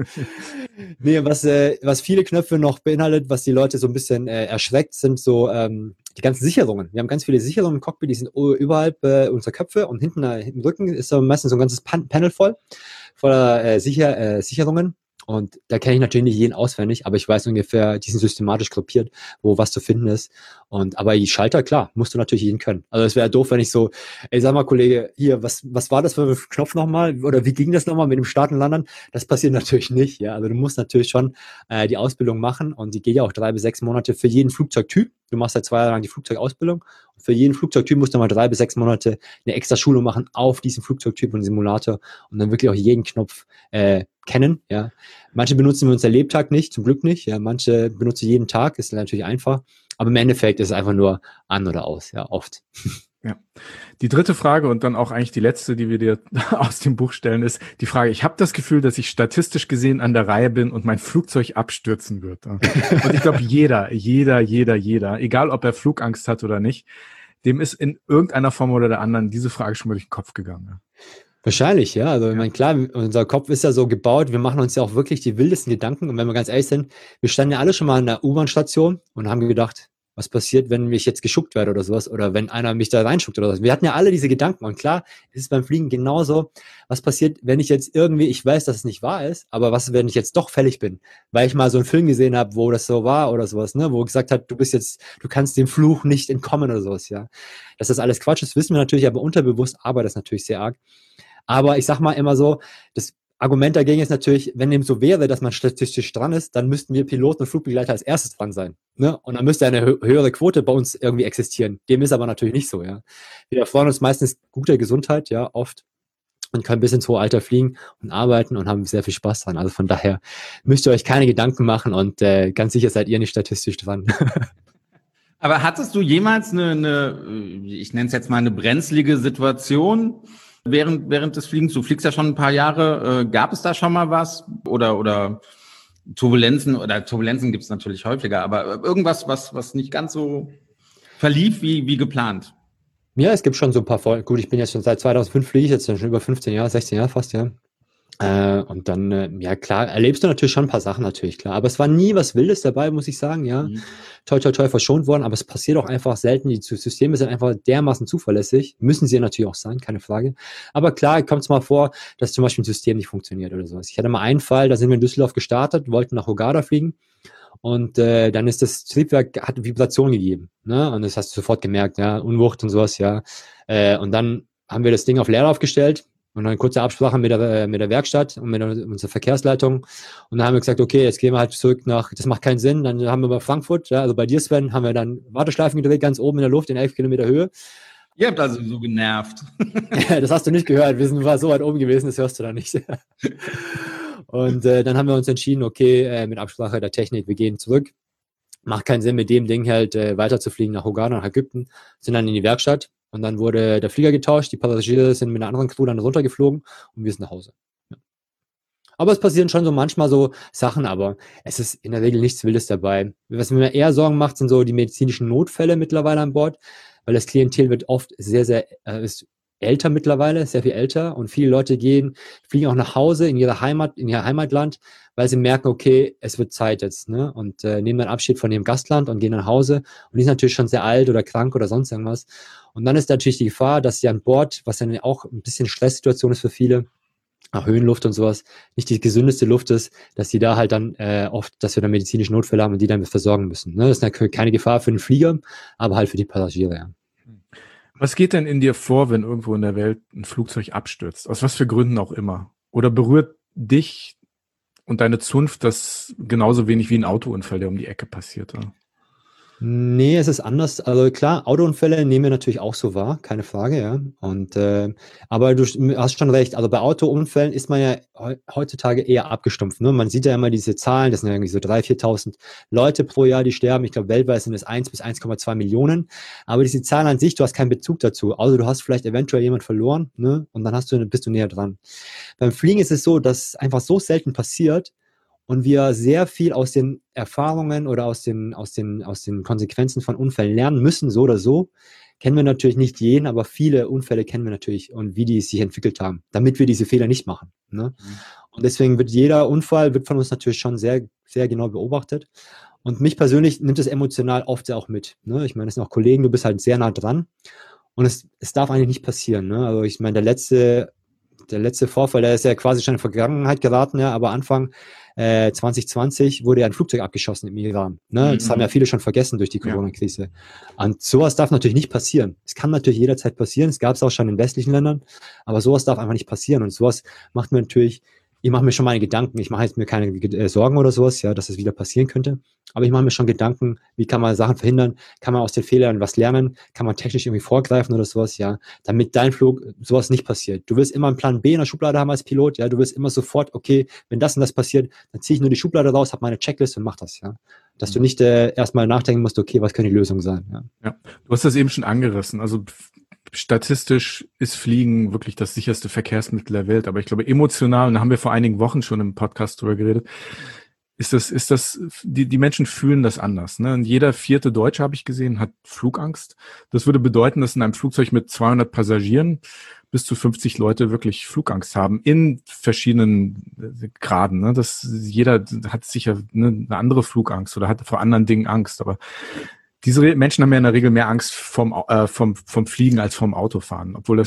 Nee, was, äh, was viele Knöpfe noch beinhaltet, was die Leute so ein bisschen äh, erschreckt, sind so ähm, die ganzen Sicherungen. Wir haben ganz viele Sicherungen im Cockpit, die sind o- überhalb äh, unserer Köpfe und hinten äh, im Rücken ist so meistens so ein ganzes Pan Panel voll, voller äh, Sicher äh, Sicherungen. Und da kenne ich natürlich nicht jeden auswendig, aber ich weiß ungefähr, die sind systematisch gruppiert, wo was zu finden ist. Und aber die Schalter, klar, musst du natürlich jeden können. Also es wäre doof, wenn ich so, ey, sag mal, Kollege, hier, was was war das für ein Knopf nochmal? Oder wie ging das nochmal mit dem Starten und Landen? Das passiert natürlich nicht, ja. Also du musst natürlich schon äh, die Ausbildung machen und die geht ja auch drei bis sechs Monate für jeden Flugzeugtyp. Du machst ja zwei Jahre lang die Flugzeugausbildung. Und für jeden Flugzeugtyp musst du mal drei bis sechs Monate eine extra Schulung machen auf diesen Flugzeugtyp und Simulator und dann wirklich auch jeden Knopf äh, kennen, ja. Manche benutzen wir uns der Lebtag nicht, zum Glück nicht, ja. Manche benutzen jeden Tag, ist natürlich einfach. Aber im Endeffekt ist es einfach nur an oder aus, ja, oft. Ja. Die dritte Frage und dann auch eigentlich die letzte, die wir dir aus dem Buch stellen, ist die Frage, ich habe das Gefühl, dass ich statistisch gesehen an der Reihe bin und mein Flugzeug abstürzen wird. Und ich glaube, jeder, jeder, jeder, jeder, egal ob er Flugangst hat oder nicht, dem ist in irgendeiner Form oder der anderen diese Frage schon mal durch den Kopf gegangen. Wahrscheinlich, ja. Also, ich meine, klar, unser Kopf ist ja so gebaut, wir machen uns ja auch wirklich die wildesten Gedanken. Und wenn wir ganz ehrlich sind, wir standen ja alle schon mal in der U-Bahn-Station und haben gedacht, was passiert, wenn mich jetzt geschuckt werde oder sowas, oder wenn einer mich da reinschuckt oder sowas. Wir hatten ja alle diese Gedanken. Und klar, ist es beim Fliegen genauso. Was passiert, wenn ich jetzt irgendwie, ich weiß, dass es nicht wahr ist, aber was, wenn ich jetzt doch fällig bin? Weil ich mal so einen Film gesehen habe, wo das so war oder sowas, ne, wo gesagt hat, du bist jetzt, du kannst dem Fluch nicht entkommen oder sowas, ja. Dass das alles Quatsch ist, wissen wir natürlich, aber unterbewusst arbeitet das natürlich sehr arg. Aber ich sag mal immer so, das Argument dagegen ist natürlich, wenn dem so wäre, dass man statistisch dran ist, dann müssten wir Piloten und Flugbegleiter als erstes dran sein. Ne? Und dann müsste eine hö- höhere Quote bei uns irgendwie existieren. Dem ist aber natürlich nicht so, ja. Wir freuen uns meistens guter Gesundheit, ja, oft. Und können bis ins hohe Alter fliegen und arbeiten und haben sehr viel Spaß dran. Also von daher müsst ihr euch keine Gedanken machen und äh, ganz sicher seid ihr nicht statistisch dran. Aber hattest du jemals eine, eine ich nenne es jetzt mal eine brenzlige Situation während während des Fliegens? Du fliegst ja schon ein paar Jahre. Äh, gab es da schon mal was? Oder oder Turbulenzen? Oder Turbulenzen gibt es natürlich häufiger, aber irgendwas, was was nicht ganz so verlief wie wie geplant? Ja, es gibt schon so ein paar Folgen. Gut, ich bin jetzt schon seit zweitausendfünf fliege ich jetzt schon über fünfzehn Jahre, sechzehn Jahre fast, ja. Äh, und dann, äh, ja klar, erlebst du natürlich schon ein paar Sachen, natürlich, klar. Aber es war nie was Wildes dabei, muss ich sagen, ja. Mhm. Toi, toi, toi, verschont worden, aber es passiert auch einfach selten. Die Systeme sind einfach dermaßen zuverlässig. Müssen sie natürlich auch sein, keine Frage. Aber klar, kommt es mal vor, dass zum Beispiel ein System nicht funktioniert oder sowas. Ich hatte mal einen Fall, da sind wir in Düsseldorf gestartet, wollten nach Hurghada fliegen. Und äh, dann ist das Triebwerk, hat Vibration gegeben, ne? Und das hast du sofort gemerkt, ja, Unwucht und sowas, ja. Äh, und dann haben wir das Ding auf Leerlauf gestellt und dann eine kurze Absprache mit der, äh, mit der Werkstatt und mit der, unserer Verkehrsleitung. Und dann haben wir gesagt, okay, jetzt gehen wir halt zurück nach, das macht keinen Sinn. Dann haben wir bei Frankfurt, ja, also bei dir, Sven, haben wir dann Warteschleifen gedreht, ganz oben in der Luft, in elf Kilometer Höhe. Ihr habt also so genervt. Das hast du nicht gehört, wir sind war so weit oben gewesen, das hörst du da nicht. Und äh, dann haben wir uns entschieden, okay, äh, mit Absprache der Technik, wir gehen zurück. Macht keinen Sinn, mit dem Ding halt äh, weiter zu fliegen nach Hurghada, nach Ägypten. Sind dann in die Werkstatt und dann wurde der Flieger getauscht, die Passagiere sind mit einer anderen Crew dann runtergeflogen und wir sind nach Hause. Ja. Aber es passieren schon so manchmal so Sachen, aber es ist in der Regel nichts Wildes dabei. Was mir eher Sorgen macht, sind so die medizinischen Notfälle mittlerweile an Bord, weil das Klientel wird oft sehr, sehr, äh, ist älter mittlerweile, sehr viel älter und viele Leute gehen, fliegen auch nach Hause in ihre Heimat, in ihr Heimatland, weil sie merken, okay, es wird Zeit jetzt, ne? Und äh, nehmen dann Abschied von ihrem Gastland und gehen nach Hause und die sind natürlich schon sehr alt oder krank oder sonst irgendwas. Und dann ist natürlich die Gefahr, dass sie an Bord, was dann auch ein bisschen Stresssituation ist für viele, nach Höhenluft und sowas, nicht die gesündeste Luft ist, dass sie da halt dann äh, oft, dass wir dann medizinische Notfälle haben und die dann versorgen müssen. Ne? Das ist natürlich keine Gefahr für den Flieger, aber halt für die Passagiere, ja. Was geht denn in dir vor, wenn irgendwo in der Welt ein Flugzeug abstürzt? Aus was für Gründen auch immer? Oder berührt dich und deine Zunft das genauso wenig wie ein Autounfall, der um die Ecke passierte? Nee, es ist anders. Also klar, Autounfälle nehmen wir natürlich auch so wahr, keine Frage, ja. Und äh, aber du hast schon recht. Also bei Autounfällen ist man ja heutzutage eher abgestumpft. Ne? Man sieht ja immer diese Zahlen, das sind ja irgendwie so dreitausend, viertausend Leute pro Jahr, die sterben. Ich glaube, weltweit sind es eins bis eins Komma zwei Millionen. Aber diese Zahlen an sich, du hast keinen Bezug dazu. Also du hast vielleicht eventuell jemand verloren, ne? Und dann hast du, bist du näher dran. Beim Fliegen ist es so, dass einfach so selten passiert, und wir sehr viel aus den Erfahrungen oder aus den, aus den, aus den Konsequenzen von Unfällen lernen müssen, so oder so, kennen wir natürlich nicht jeden, aber viele Unfälle kennen wir natürlich und wie die sich entwickelt haben, damit wir diese Fehler nicht machen. Ne? Mhm. Und deswegen wird jeder Unfall, wird von uns natürlich schon sehr, sehr genau beobachtet. Und mich persönlich nimmt es emotional oft auch mit. Ne? Ich meine, das sind auch Kollegen, du bist halt sehr nah dran. Und es, es darf eigentlich nicht passieren. Ne? Also ich meine, der letzte, der letzte Vorfall, der ist ja quasi schon in Vergangenheit geraten, ja, aber Anfang äh, zwanzig zwanzig wurde ja ein Flugzeug abgeschossen im Iran. Ne? Mhm. Das haben ja viele schon vergessen durch die Corona-Krise. Ja. Und sowas darf natürlich nicht passieren. Es kann natürlich jederzeit passieren. Es gab es auch schon in westlichen Ländern, aber sowas darf einfach nicht passieren. Und sowas macht mir natürlich, ich mache mir schon meine Gedanken. Ich mache jetzt mir keine äh, Sorgen oder sowas, ja, dass es wieder passieren könnte. Aber ich mache mir schon Gedanken, wie kann man Sachen verhindern? Kann man aus den Fehlern was lernen? Kann man technisch irgendwie vorgreifen oder sowas, ja? Damit dein Flug sowas nicht passiert. Du willst immer einen Plan B in der Schublade haben als Pilot, ja? Du willst immer sofort, okay, wenn das und das passiert, dann ziehe ich nur die Schublade raus, habe meine Checklist und mach das, ja? Dass du nicht äh, erstmal nachdenken musst, okay, was könnte die Lösung sein, ja? Ja, du hast das eben schon angerissen. Also statistisch ist Fliegen wirklich das sicherste Verkehrsmittel der Welt. Aber ich glaube, emotional, und da haben wir vor einigen Wochen schon im Podcast drüber geredet, ist das, ist das, die, die Menschen fühlen das anders. Ne? Und jeder vierte Deutsche, habe ich gesehen, hat Flugangst. Das würde bedeuten, dass in einem Flugzeug mit zweihundert Passagieren bis zu fünfzig Leute wirklich Flugangst haben in verschiedenen Graden. Ne? Das, jeder hat sicher eine, eine andere Flugangst oder hat vor anderen Dingen Angst. Aber diese Menschen haben ja in der Regel mehr Angst vom, äh, vom, vom Fliegen als vom Autofahren, obwohl das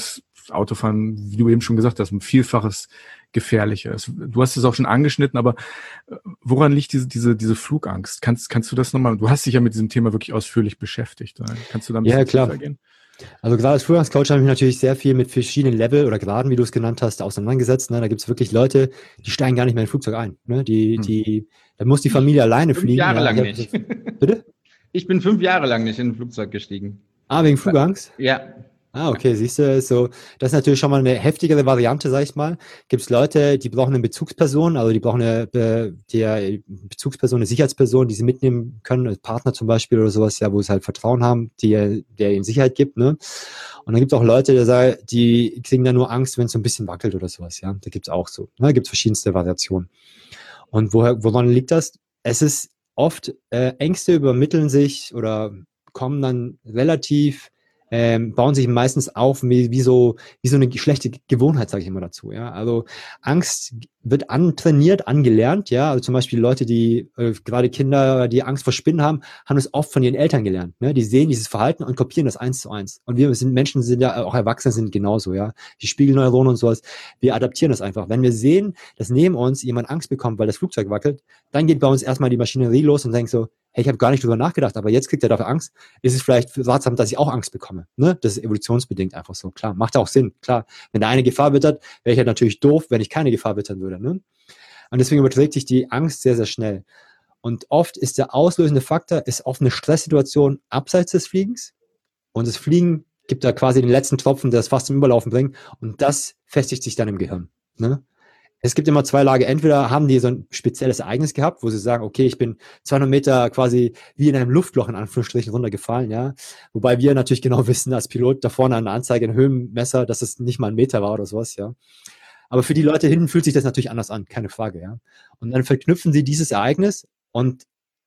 Autofahren, wie du eben schon gesagt hast, ein Vielfaches gefährlicher ist. Du hast es auch schon angeschnitten, aber woran liegt diese, diese, diese Flugangst? Kannst, kannst du das nochmal, du hast dich ja mit diesem Thema wirklich ausführlich beschäftigt. Kannst du da ein bisschen ja, klar. tiefer gehen? Also gerade als Flugangstcoach habe ich mich natürlich sehr viel mit verschiedenen Level oder Graden, wie du es genannt hast, auseinandergesetzt. Ne? Da gibt es wirklich Leute, die steigen gar nicht mehr in ein Flugzeug ein. Ne? Die, hm. die, da muss die Familie alleine fünf fliegen. Jahre ja, lang nicht. So, bitte? Ich bin fünf Jahre lang nicht in ein Flugzeug gestiegen. Ah, wegen Flugangst? Ja. Ah, okay, siehst du, so, das ist natürlich schon mal eine heftigere Variante, sag ich mal. Gibt es Leute, die brauchen eine Bezugsperson, also die brauchen eine, die Bezugsperson, eine Sicherheitsperson, die sie mitnehmen können, als Partner zum Beispiel oder sowas, ja, wo sie halt Vertrauen haben, die, der ihnen Sicherheit gibt, ne? Und dann gibt es auch Leute, die sagen, die kriegen dann nur Angst, wenn es so ein bisschen wackelt oder sowas, ja. Da gibt es auch so, ne? Da gibt es verschiedenste Variationen. Und woher, woran liegt das? Es ist oft, äh, Ängste übermitteln sich oder kommen dann relativ Ähm, bauen sich meistens auf wie, wie, so, wie so eine schlechte Gewohnheit, sage ich immer dazu. Ja? Also Angst wird antrainiert, angelernt. Ja, also zum Beispiel Leute, die äh, gerade Kinder, die Angst vor Spinnen haben, haben es oft von ihren Eltern gelernt. Ne? Die sehen dieses Verhalten und kopieren das eins zu eins. Und wir sind Menschen, sind ja auch Erwachsene, sind genauso. Ja, die Spiegelneuronen und sowas. Wir adaptieren das einfach. Wenn wir sehen, dass neben uns jemand Angst bekommt, weil das Flugzeug wackelt, dann geht bei uns erstmal die Maschinerie los und denkt so, hey, ich habe gar nicht drüber nachgedacht, aber jetzt kriegt er dafür Angst. Ist es vielleicht ratsam, dass ich auch Angst bekomme? Ne? Das ist evolutionsbedingt einfach so. Klar, macht auch Sinn. Klar, wenn der eine Gefahr wittert, wäre ich halt natürlich doof, wenn ich keine Gefahr wittern würde. Ne? Und deswegen überträgt sich die Angst sehr, sehr schnell. Und oft ist der auslösende Faktor, ist oft eine Stresssituation abseits des Fliegens. Und das Fliegen gibt da quasi den letzten Tropfen, der es fast zum Überlaufen bringt. Und das festigt sich dann im Gehirn. Ne? Es gibt immer zwei Lager. Entweder haben die so ein spezielles Ereignis gehabt, wo sie sagen, okay, ich bin zweihundert Meter quasi wie in einem Luftloch in Anführungsstrichen runtergefallen, ja. Wobei wir natürlich genau wissen als Pilot da vorne an der Anzeige, ein Höhenmesser, dass es nicht mal ein Meter war oder sowas, ja. Aber für die Leute hinten fühlt sich das natürlich anders an, keine Frage, ja. Und dann verknüpfen sie dieses Ereignis und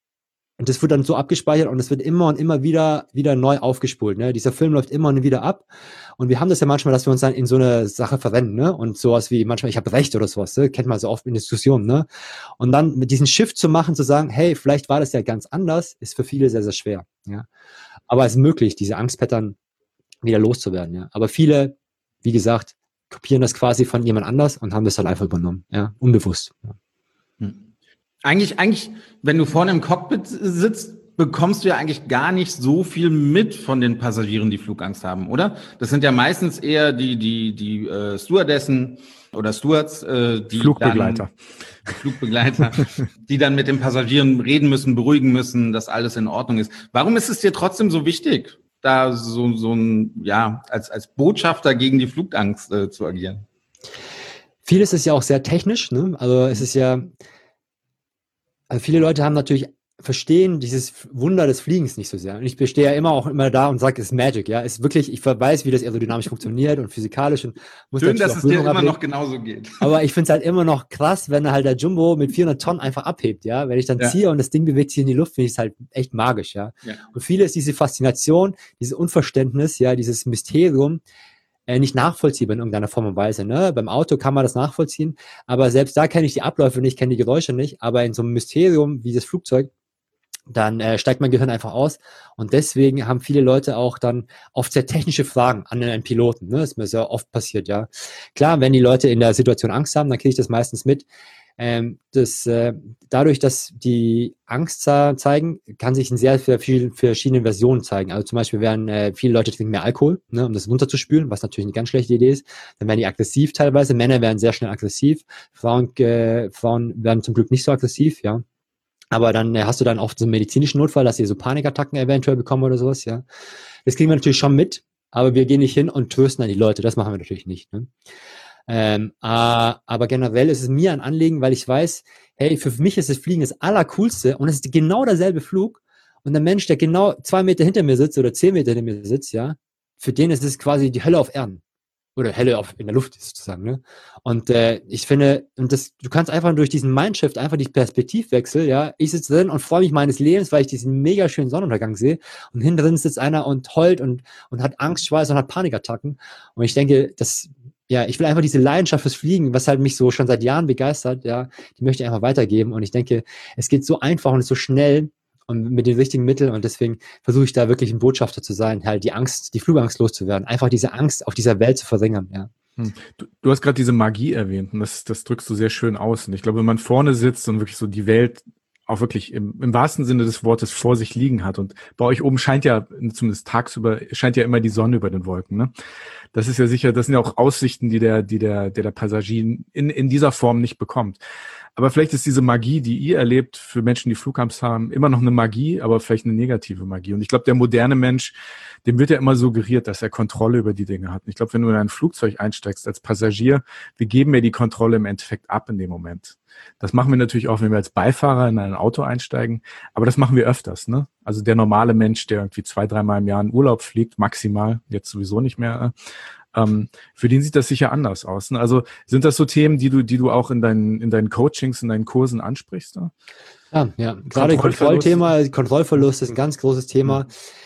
Und das wird dann so abgespeichert und es wird immer und immer wieder wieder neu aufgespult. Ne? Dieser Film läuft immer und wieder ab. Und wir haben das ja manchmal, dass wir uns dann in so eine Sache verrennen, ne? Und sowas wie manchmal, ich habe recht oder sowas, ne? Kennt man so oft in Diskussionen, ne? Und dann mit diesem Shift zu machen, zu sagen, hey, vielleicht war das ja ganz anders, ist für viele sehr, sehr schwer. Ja? Aber es ist möglich, diese Angstpattern wieder loszuwerden. Ja? Aber viele, wie gesagt, kopieren das quasi von jemand anders und haben das dann einfach übernommen, ja, unbewusst. Ja. Hm. Eigentlich, eigentlich, wenn du vorne im Cockpit sitzt, bekommst du ja eigentlich gar nicht so viel mit von den Passagieren, die Flugangst haben, oder? Das sind ja meistens eher die, die, die äh, Stewardessen oder Stewards, äh, die Flugbegleiter. Dann, Flugbegleiter, die dann mit den Passagieren reden müssen, beruhigen müssen, dass alles in Ordnung ist. Warum ist es dir trotzdem so wichtig, da so, so ein, ja, als, als Botschafter gegen die Flugangst äh, zu agieren? Vieles ist ja auch sehr technisch, ne? Also es ist ja, also viele Leute haben natürlich, verstehen dieses Wunder des Fliegens nicht so sehr. Und ich bestehe ja immer auch immer da und sage, es ist Magic, ja. Es ist wirklich, ich weiß, wie das aerodynamisch funktioniert und physikalisch und muss schön, dass es dir immer ablegen. noch genauso geht. Aber ich finde es halt immer noch krass, wenn halt der Jumbo mit vierhundert Tonnen einfach abhebt, ja. Wenn ich dann ja. ziehe und das Ding bewegt sich in die Luft, finde ich es halt echt magisch, ja? ja. Und viele ist diese Faszination, dieses Unverständnis, ja, dieses Mysterium, nicht nachvollziehbar in irgendeiner Form und Weise. Ne? Beim Auto kann man das nachvollziehen, aber selbst da kenne ich die Abläufe nicht, kenne die Geräusche nicht, aber in so einem Mysterium wie das Flugzeug, dann äh, steigt mein Gehirn einfach aus und deswegen haben viele Leute auch dann oft sehr technische Fragen an einen Piloten. Ne? Das ist mir sehr oft passiert, ja. Klar, wenn die Leute in der Situation Angst haben, dann kriege ich das meistens mit. Ähm, das, äh, dadurch, dass die Angst zeigen, kann sich in sehr vielen verschiedenen Versionen zeigen. Also zum Beispiel werden äh, viele Leute trinken mehr Alkohol, ne, um das runterzuspülen, was natürlich eine ganz schlechte Idee ist. Dann werden die aggressiv teilweise. Männer werden sehr schnell aggressiv. Frauen, äh, Frauen werden zum Glück nicht so aggressiv, ja. Aber dann äh, hast du dann oft so einen medizinischen Notfall, dass sie so Panikattacken eventuell bekommen oder sowas, ja. Das kriegen wir natürlich schon mit, aber wir gehen nicht hin und trösten dann die Leute. Das machen wir natürlich nicht, ne. Ähm, äh, aber generell ist es mir ein Anliegen, weil ich weiß, hey, für mich ist das Fliegen das Allercoolste und es ist genau derselbe Flug und der Mensch, der genau zwei Meter hinter mir sitzt oder zehn Meter hinter mir sitzt, ja, für den ist es quasi die Hölle auf Erden oder Hölle auf, in der Luft sozusagen, ne? Und äh, ich finde, und das, du kannst einfach durch diesen Mindshift, einfach die Perspektivwechsel, ja, ich sitze drin und freue mich meines Lebens, weil ich diesen mega schönen Sonnenuntergang sehe und hinten drin sitzt einer und heult und, und hat Angst, Schweiß und hat Panikattacken und ich denke, das ja, ich will einfach diese Leidenschaft fürs Fliegen, was halt mich so schon seit Jahren begeistert, ja, die möchte ich einfach weitergeben und ich denke, es geht so einfach und so schnell und mit den richtigen Mitteln und deswegen versuche ich da wirklich ein Botschafter zu sein, halt die Angst, die Flugangst loszuwerden, einfach diese Angst auf dieser Welt zu verringern, ja. Du, du hast gerade diese Magie erwähnt und das, das drückst du sehr schön aus. Und ich glaube, wenn man vorne sitzt und wirklich so die Welt auch wirklich im, im wahrsten Sinne des Wortes vor sich liegen hat und bei euch oben scheint ja, zumindest tagsüber, scheint ja immer die Sonne über den Wolken, ne? Das ist ja sicher, das sind ja auch Aussichten, die der, die der, der, der Passagier in, in dieser Form nicht bekommt. Aber vielleicht ist diese Magie, die ihr erlebt, für Menschen, die Flugangst haben, immer noch eine Magie, aber vielleicht eine negative Magie. Und ich glaube, der moderne Mensch, dem wird ja immer suggeriert, dass er Kontrolle über die Dinge hat. Und ich glaube, wenn du in ein Flugzeug einsteigst als Passagier, wir geben ja die Kontrolle im Endeffekt ab in dem Moment. Das machen wir natürlich auch, wenn wir als Beifahrer in ein Auto einsteigen, aber das machen wir öfters, ne? Also der normale Mensch, der irgendwie zwei, dreimal im Jahr in Urlaub fliegt, maximal, jetzt sowieso nicht mehr, ähm, für den sieht das sicher anders aus, ne? Also sind das so Themen, die du, die du auch in deinen, in deinen Coachings, in deinen Kursen ansprichst? Ne? Ja, ja. Gerade Kontrollthema, Kontrollverlust ist ein ganz großes Thema.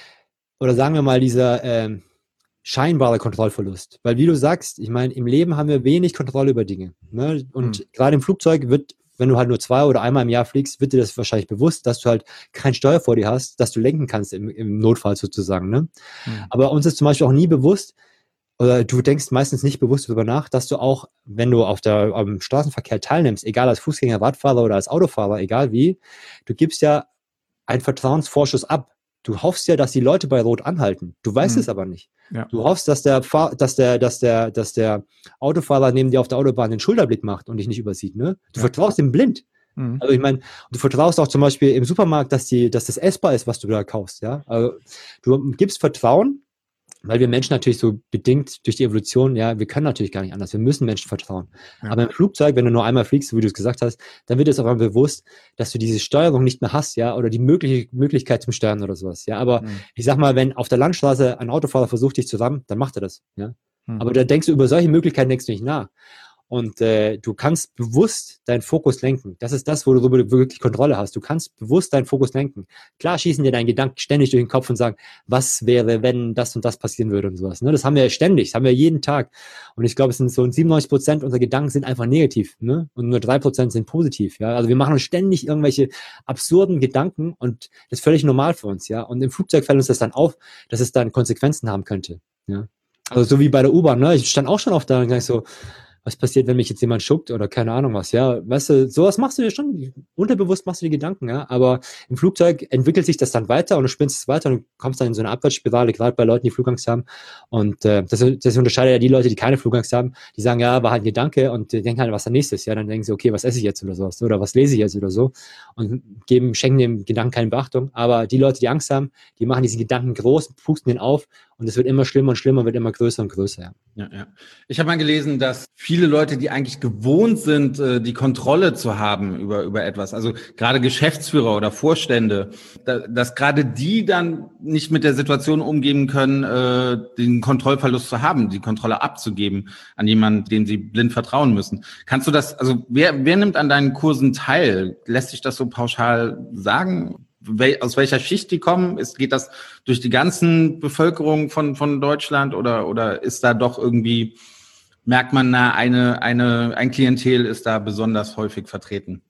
Oder sagen wir mal dieser ähm, scheinbare Kontrollverlust. Weil wie du sagst, ich meine, im Leben haben wir wenig Kontrolle über Dinge. Ne? Und mhm. gerade im Flugzeug wird, wenn du halt nur zwei oder einmal im Jahr fliegst, wird dir das wahrscheinlich bewusst, dass du halt kein Steuer vor dir hast, dass du lenken kannst im, im Notfall sozusagen. Ne? Mhm. Aber uns ist zum Beispiel auch nie bewusst, oder du denkst meistens nicht bewusst darüber nach, dass du auch, wenn du auf der, am Straßenverkehr teilnimmst, egal als Fußgänger, Radfahrer oder als Autofahrer, egal wie, du gibst ja einen Vertrauensvorschuss ab. Du hoffst ja, dass die Leute bei Rot anhalten. Du weißt mhm. es aber nicht. Ja. Du hoffst, dass der, Fahr- dass der, dass der, dass der Autofahrer neben dir auf der Autobahn den Schulterblick macht und dich nicht übersieht. Ne? Du ja. vertraust ihm blind. Mhm. Also ich meine, du vertraust auch zum Beispiel im Supermarkt, dass die, dass das essbar ist, was du da kaufst. Ja, also du gibst Vertrauen. Weil wir Menschen natürlich so bedingt durch die Evolution, ja, wir können natürlich gar nicht anders. Wir müssen Menschen vertrauen. Ja. Aber im Flugzeug, wenn du nur einmal fliegst, wie du es gesagt hast, dann wird es auf einmal bewusst, dass du diese Steuerung nicht mehr hast, ja, oder die mögliche Möglichkeit zum Steuern oder sowas, ja. Aber mhm. ich sag mal, wenn auf der Landstraße ein Autofahrer versucht, dich zu rammen, dann macht er das, ja. Mhm. Aber da denkst du über solche Möglichkeiten denkst du nicht nach. Und äh, du kannst bewusst deinen Fokus lenken. Das ist das, wo du wirklich Kontrolle hast. Du kannst bewusst deinen Fokus lenken. Klar schießen dir deine Gedanken ständig durch den Kopf und sagen, was wäre, wenn das und das passieren würde und sowas. Ne? Das haben wir ja ständig, das haben wir jeden Tag. Und ich glaube, es sind so siebenundneunzig Prozent unserer Gedanken sind einfach negativ, ne? Und nur drei Prozent sind positiv. Ja? Also wir machen uns ständig irgendwelche absurden Gedanken und das ist völlig normal für uns. Ja? Und im Flugzeug fällt uns das dann auf, dass es dann Konsequenzen haben könnte. Ja? Also so wie bei der U-Bahn. Ne? Ich stand auch schon oft da und gleich so, was passiert, wenn mich jetzt jemand schuckt oder keine Ahnung was, ja, weißt du, sowas machst du dir schon, unterbewusst machst du dir Gedanken, ja, aber im Flugzeug entwickelt sich das dann weiter und du spinnst es weiter und kommst dann in so eine Abwärtsspirale, gerade bei Leuten, die Flugangst haben und äh, das, das unterscheidet ja die Leute, die keine Flugangst haben, die sagen, ja, war halt ein Gedanke und die denken halt, was der nächste ist, ja, dann denken sie, okay, was esse ich jetzt oder sowas oder was lese ich jetzt oder so und geben, schenken dem Gedanken keine Beachtung, aber die Leute, die Angst haben, die machen diesen Gedanken groß, pusten den auf und es wird immer schlimmer und schlimmer, wird immer größer und größer, ja. Ja, ja. Ich habe mal gelesen, dass viele Leute, die eigentlich gewohnt sind, die Kontrolle zu haben über, über etwas, also gerade Geschäftsführer oder Vorstände, dass gerade die dann nicht mit der Situation umgehen können, den Kontrollverlust zu haben, die Kontrolle abzugeben an jemanden, dem sie blind vertrauen müssen. Kannst du das, also wer, wer nimmt an deinen Kursen teil? Lässt sich das so pauschal sagen? Aus welcher Schicht die kommen? Ist, geht das durch die ganzen Bevölkerung von, von Deutschland oder, oder ist da doch irgendwie, merkt man, na, eine, eine, ein Klientel ist da besonders häufig vertreten?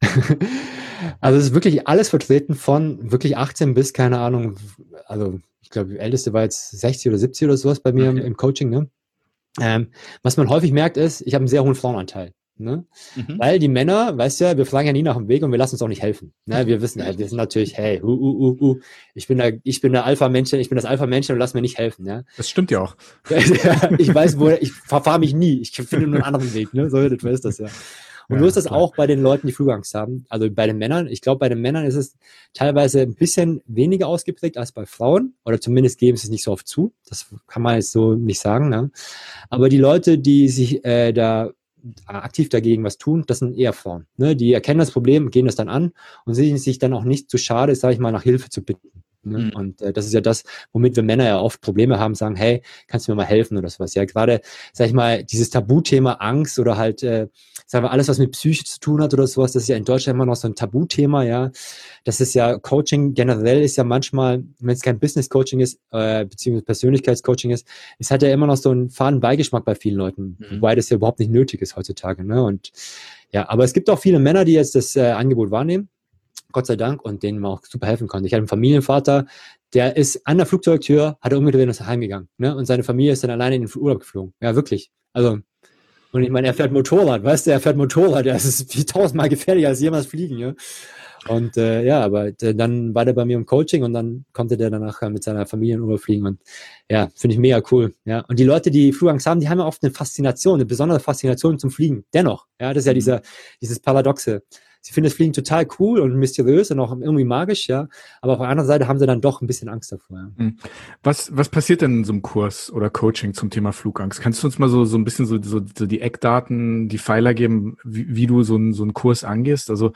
Also es ist wirklich alles vertreten von wirklich achtzehn bis, keine Ahnung, also ich glaube, die älteste war jetzt sechzig oder siebzig oder sowas bei mir okay. im, im Coaching, ne? Ähm, was man häufig merkt ist, ich habe einen sehr hohen Frauenanteil. Ne? Mhm. Weil die Männer, weißt du ja, wir fragen ja nie nach dem Weg und wir lassen uns auch nicht helfen. Ne? Wir wissen halt, wir sind natürlich, hey, uh, uh, uh, uh, ich bin der, ich bin der Alpha-Männchen, ich bin das Alpha-Männchen und lass mir nicht helfen. Ja? Das stimmt ja auch. Ich weiß, wo, ich verfahre mich nie, ich finde nur einen anderen Weg, ne? So, du weißt das ja. Und ja, so ist das klar. Auch bei den Leuten, die Flugangst haben. Also bei den Männern, ich glaube, bei den Männern ist es teilweise ein bisschen weniger ausgeprägt als bei Frauen. Oder zumindest geben sie es nicht so oft zu. Das kann man jetzt so nicht sagen. Ne? Aber die Leute, die sich äh, da aktiv dagegen was tun, das sind eher Frauen. Ne? Die erkennen das Problem, gehen das dann an und sind sich dann auch nicht zu schade, sage ich mal, nach Hilfe zu bitten. Ne? Mhm. Und äh, das ist ja das, womit wir Männer ja oft Probleme haben, sagen, hey, kannst du mir mal helfen oder sowas. Ja, gerade, sag ich mal, dieses Tabuthema Angst oder halt, äh, sagen wir, alles, was mit Psyche zu tun hat oder sowas, das ist ja in Deutschland immer noch so ein Tabuthema, ja. Das ist ja, Coaching generell ist ja manchmal, wenn es kein Business-Coaching ist, äh, beziehungsweise Persönlichkeitscoaching ist, es hat ja immer noch so einen faden Beigeschmack bei vielen Leuten, mhm. wobei das ja überhaupt nicht nötig ist heutzutage, ne. Und ja, aber es gibt auch viele Männer, die jetzt das äh, Angebot wahrnehmen. Gott sei Dank, und denen man auch super helfen konnte. Ich hatte einen Familienvater, der ist an der Flugzeugtür, hat er umgedreht und ist heimgegangen. Ne? Und seine Familie ist dann alleine in den Urlaub geflogen. Ja, wirklich. Also, und ich meine, er fährt Motorrad, weißt du, er fährt Motorrad, das ist wie tausendmal gefährlicher als jemals fliegen, ja. Und äh, ja, aber d- dann war der bei mir im Coaching und dann konnte der danach äh, mit seiner Familie in Urlaub fliegen und ja, finde ich mega cool, ja. Und die Leute, die Flugangst haben, die haben ja oft eine Faszination, eine besondere Faszination zum Fliegen. Dennoch, ja, das ist ja dieser, dieses Paradoxe. Sie finden das Fliegen total cool und mysteriös und auch irgendwie magisch, ja. Aber auf der anderen Seite haben sie dann doch ein bisschen Angst davor. Ja. Was, was passiert denn in so einem Kurs oder Coaching zum Thema Flugangst? Kannst du uns mal so, so ein bisschen so, so, so die Eckdaten, die Pfeiler geben, wie, wie du so einen, so einen Kurs angehst? Also,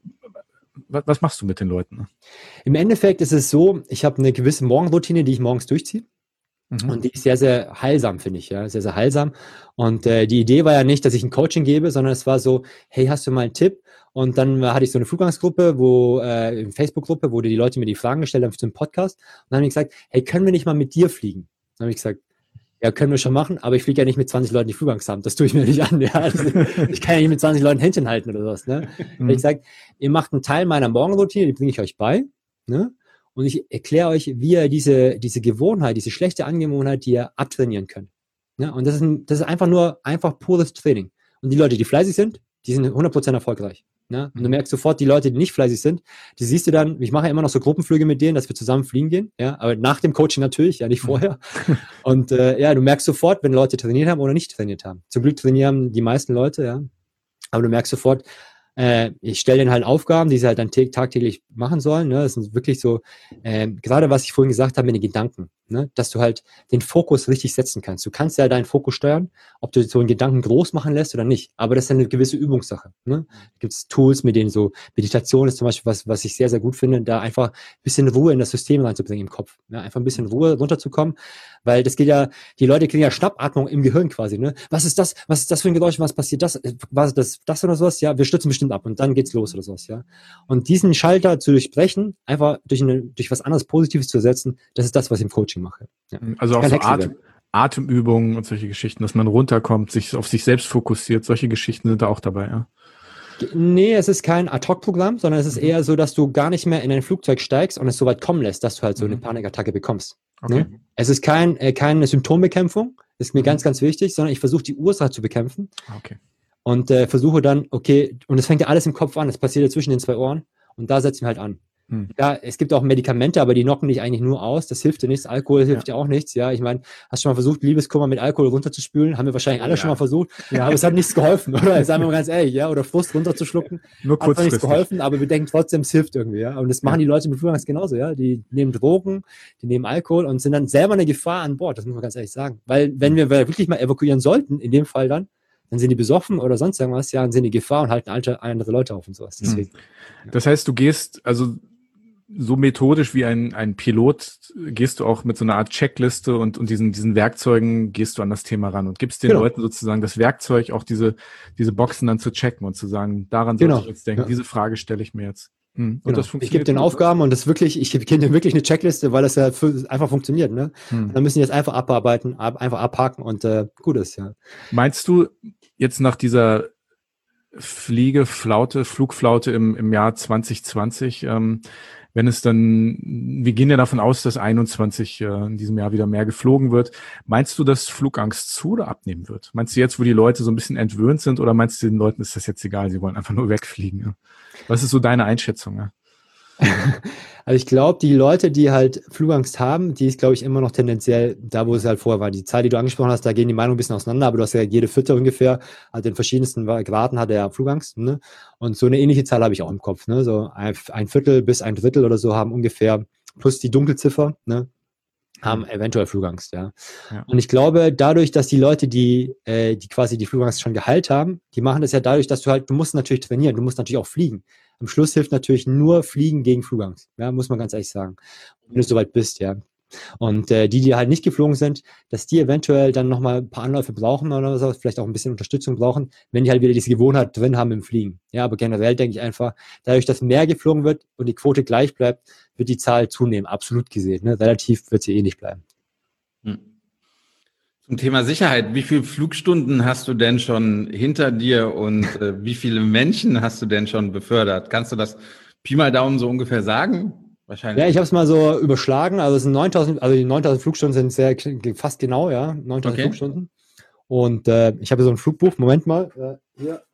was, was machst du mit den Leuten? Im Endeffekt ist es so, ich habe eine gewisse Morgenroutine, die ich morgens durchziehe. Mhm. Und die ist sehr, sehr heilsam, finde ich, ja, sehr, sehr heilsam. Und äh, die Idee war ja nicht, dass ich ein Coaching gebe, sondern es war so, hey, hast du mal einen Tipp? Und dann hatte ich so eine Flugangstgruppe, wo, äh, eine Facebook-Gruppe, wo die Leute mir die Fragen gestellt haben für den Podcast. Und dann habe ich gesagt, hey, können wir nicht mal mit dir fliegen? Dann habe ich gesagt, ja, können wir schon machen, aber ich fliege ja nicht mit zwanzig Leuten, die Flugangst haben. Das tue ich mir nicht an. Ja. Also, ich kann ja nicht mit zwanzig Leuten Händchen halten oder sowas. Ne? Mhm. Ich sage, ihr macht einen Teil meiner Morgenroutine, die bringe ich euch bei. Ne? Und ich erkläre euch, wie ihr diese, diese Gewohnheit, diese schlechte Angewohnheit, die ihr abtrainieren könnt. Ne? Und das ist, ein, das ist einfach nur einfach pures Training. Und die Leute, die fleißig sind, die sind hundert Prozent erfolgreich. Ne? Und du merkst sofort, die Leute, die nicht fleißig sind, die siehst du dann, ich mache ja immer noch so Gruppenflüge mit denen, dass wir zusammen fliegen gehen, ja, aber nach dem Coaching natürlich, ja, nicht vorher. Und äh, ja, du merkst sofort, wenn Leute trainiert haben oder nicht trainiert haben. Zum Glück trainieren die meisten Leute, ja, aber du merkst sofort, äh, ich stelle denen halt Aufgaben, die sie halt dann tagtäglich machen sollen, ne? Das sind wirklich so, äh, gerade was ich vorhin gesagt habe mit den Gedanken, ne? Dass du halt den Fokus richtig setzen kannst. Du kannst ja deinen Fokus steuern, ob du so einen Gedanken groß machen lässt oder nicht, aber das ist eine gewisse Übungssache, ne? Da gibt es Tools, mit denen so, Meditation ist zum Beispiel was, was ich sehr, sehr gut finde, da einfach ein bisschen Ruhe in das System reinzubringen im Kopf, ne? Einfach ein bisschen Ruhe runterzukommen, weil das geht ja, die Leute kriegen ja Schnappatmung im Gehirn quasi, ne? Was ist das, was ist das für ein Geräusch, was passiert, das, was das, das oder sowas, ja, wir stürzen bestimmt ab und dann geht's los oder sowas, ja. Und diesen Schalter zu durchbrechen, einfach durch, eine, durch was anderes Positives zu ersetzen, das ist das, was ich im Coaching mache. Ja. Also auch so Atem, Atemübungen und solche Geschichten, dass man runterkommt, sich auf sich selbst fokussiert, solche Geschichten sind da auch dabei, ja? Nee, es ist kein Ad-Hoc-Programm, sondern es ist mhm. eher so, dass du gar nicht mehr in ein Flugzeug steigst und es so weit kommen lässt, dass du halt so eine Panikattacke bekommst. Okay. Ne? Es ist kein, äh, keine Symptombekämpfung, ist mir mhm. ganz, ganz wichtig, sondern ich versuche die Ursache zu bekämpfen. Okay. Und äh, versuche dann, okay, und es fängt ja alles im Kopf an, es passiert ja zwischen den zwei Ohren und da setzen wir halt an. Hm. Ja, es gibt auch Medikamente, aber die knocken dich eigentlich nur aus, das hilft dir nichts, Alkohol hilft ja. dir auch nichts, ja, ich meine, hast du schon mal versucht, Liebeskummer mit Alkohol runterzuspülen, haben wir wahrscheinlich alle ja. schon mal versucht, ja, aber es hat nichts geholfen, oder? Sagen wir mal ganz ehrlich, ja, oder Frust runterzuschlucken, nur hat nichts geholfen, aber wir denken trotzdem, es hilft irgendwie, ja, und das machen ja. die Leute mit Flugangst genauso, ja, die nehmen Drogen, die nehmen Alkohol und sind dann selber eine Gefahr an Bord, das muss man ganz ehrlich sagen, weil wenn wir wirklich mal evakuieren sollten, in dem Fall dann, dann sind die besoffen oder sonst irgendwas, ja, dann sind die Gefahr und halten alte, andere Leute auf und sowas. Deswegen. Das heißt, du gehst, also so methodisch wie ein, ein Pilot, gehst du auch mit so einer Art Checkliste und, und diesen, diesen Werkzeugen gehst du an das Thema ran und gibst den genau. Leuten sozusagen das Werkzeug, auch diese, diese Boxen dann zu checken und zu sagen, daran sollte genau. ich jetzt denken, ja. diese Frage stelle ich mir jetzt. Hm. Und genau. das funktioniert. Ich gebe den Aufgaben und das wirklich, ich gebe denen wirklich eine Checkliste, weil das ja für, einfach funktioniert, ne? Hm. Dann müssen die jetzt einfach abarbeiten, ab, einfach abhaken und äh, gut ist, ja. Meinst du, jetzt nach dieser Fliegeflaute, Flugflaute im, im Jahr zwanzig zwanzig, ähm, wenn es dann, wir gehen ja davon aus, dass einundzwanzig äh, in diesem Jahr wieder mehr geflogen wird. Meinst du, dass Flugangst zu oder abnehmen wird? Meinst du jetzt, wo die Leute so ein bisschen entwöhnt sind, oder meinst du, den Leuten ist das jetzt egal, sie wollen einfach nur wegfliegen? Ja? Was ist so deine Einschätzung? Ja? Also ich glaube, die Leute, die halt Flugangst haben, die ist, glaube ich, immer noch tendenziell da, wo es halt vorher war. Die Zahl, die du angesprochen hast, da gehen die Meinungen ein bisschen auseinander, aber du hast ja jede Vierte ungefähr, halt in verschiedensten Graden hat er Flugangst, ne? Und so eine ähnliche Zahl habe ich auch im Kopf, ne? So ein, ein Viertel bis ein Drittel oder so haben ungefähr, plus die Dunkelziffer, ne? Haben eventuell Flugangst, ja. ja. Und ich glaube, dadurch, dass die Leute, die, äh, die quasi die Flugangst schon geheilt haben, die machen das ja dadurch, dass du halt, du musst natürlich trainieren, du musst natürlich auch fliegen. Am Schluss hilft natürlich nur Fliegen gegen Flugangst, ja, muss man ganz ehrlich sagen. Wenn du soweit bist, ja. Und äh, die, die halt nicht geflogen sind, dass die eventuell dann nochmal ein paar Anläufe brauchen oder so, vielleicht auch ein bisschen Unterstützung brauchen, wenn die halt wieder diese Gewohnheit drin haben im Fliegen. Ja, aber generell denke ich einfach, dadurch, dass mehr geflogen wird und die Quote gleich bleibt, wird die Zahl zunehmen, absolut gesehen. Ne? Relativ wird sie eh nicht bleiben. Hm. Zum Thema Sicherheit, wie viele Flugstunden hast du denn schon hinter dir und äh, wie viele Menschen hast du denn schon befördert? Kannst du das Pi mal Daumen so ungefähr sagen? Wahrscheinlich. Ja, ich habe es mal so überschlagen. Also es sind neuntausend, also die neuntausend Flugstunden sind sehr fast genau, ja, neuntausend okay. Flugstunden. Und äh, ich habe so ein Flugbuch. Moment mal, äh, hier.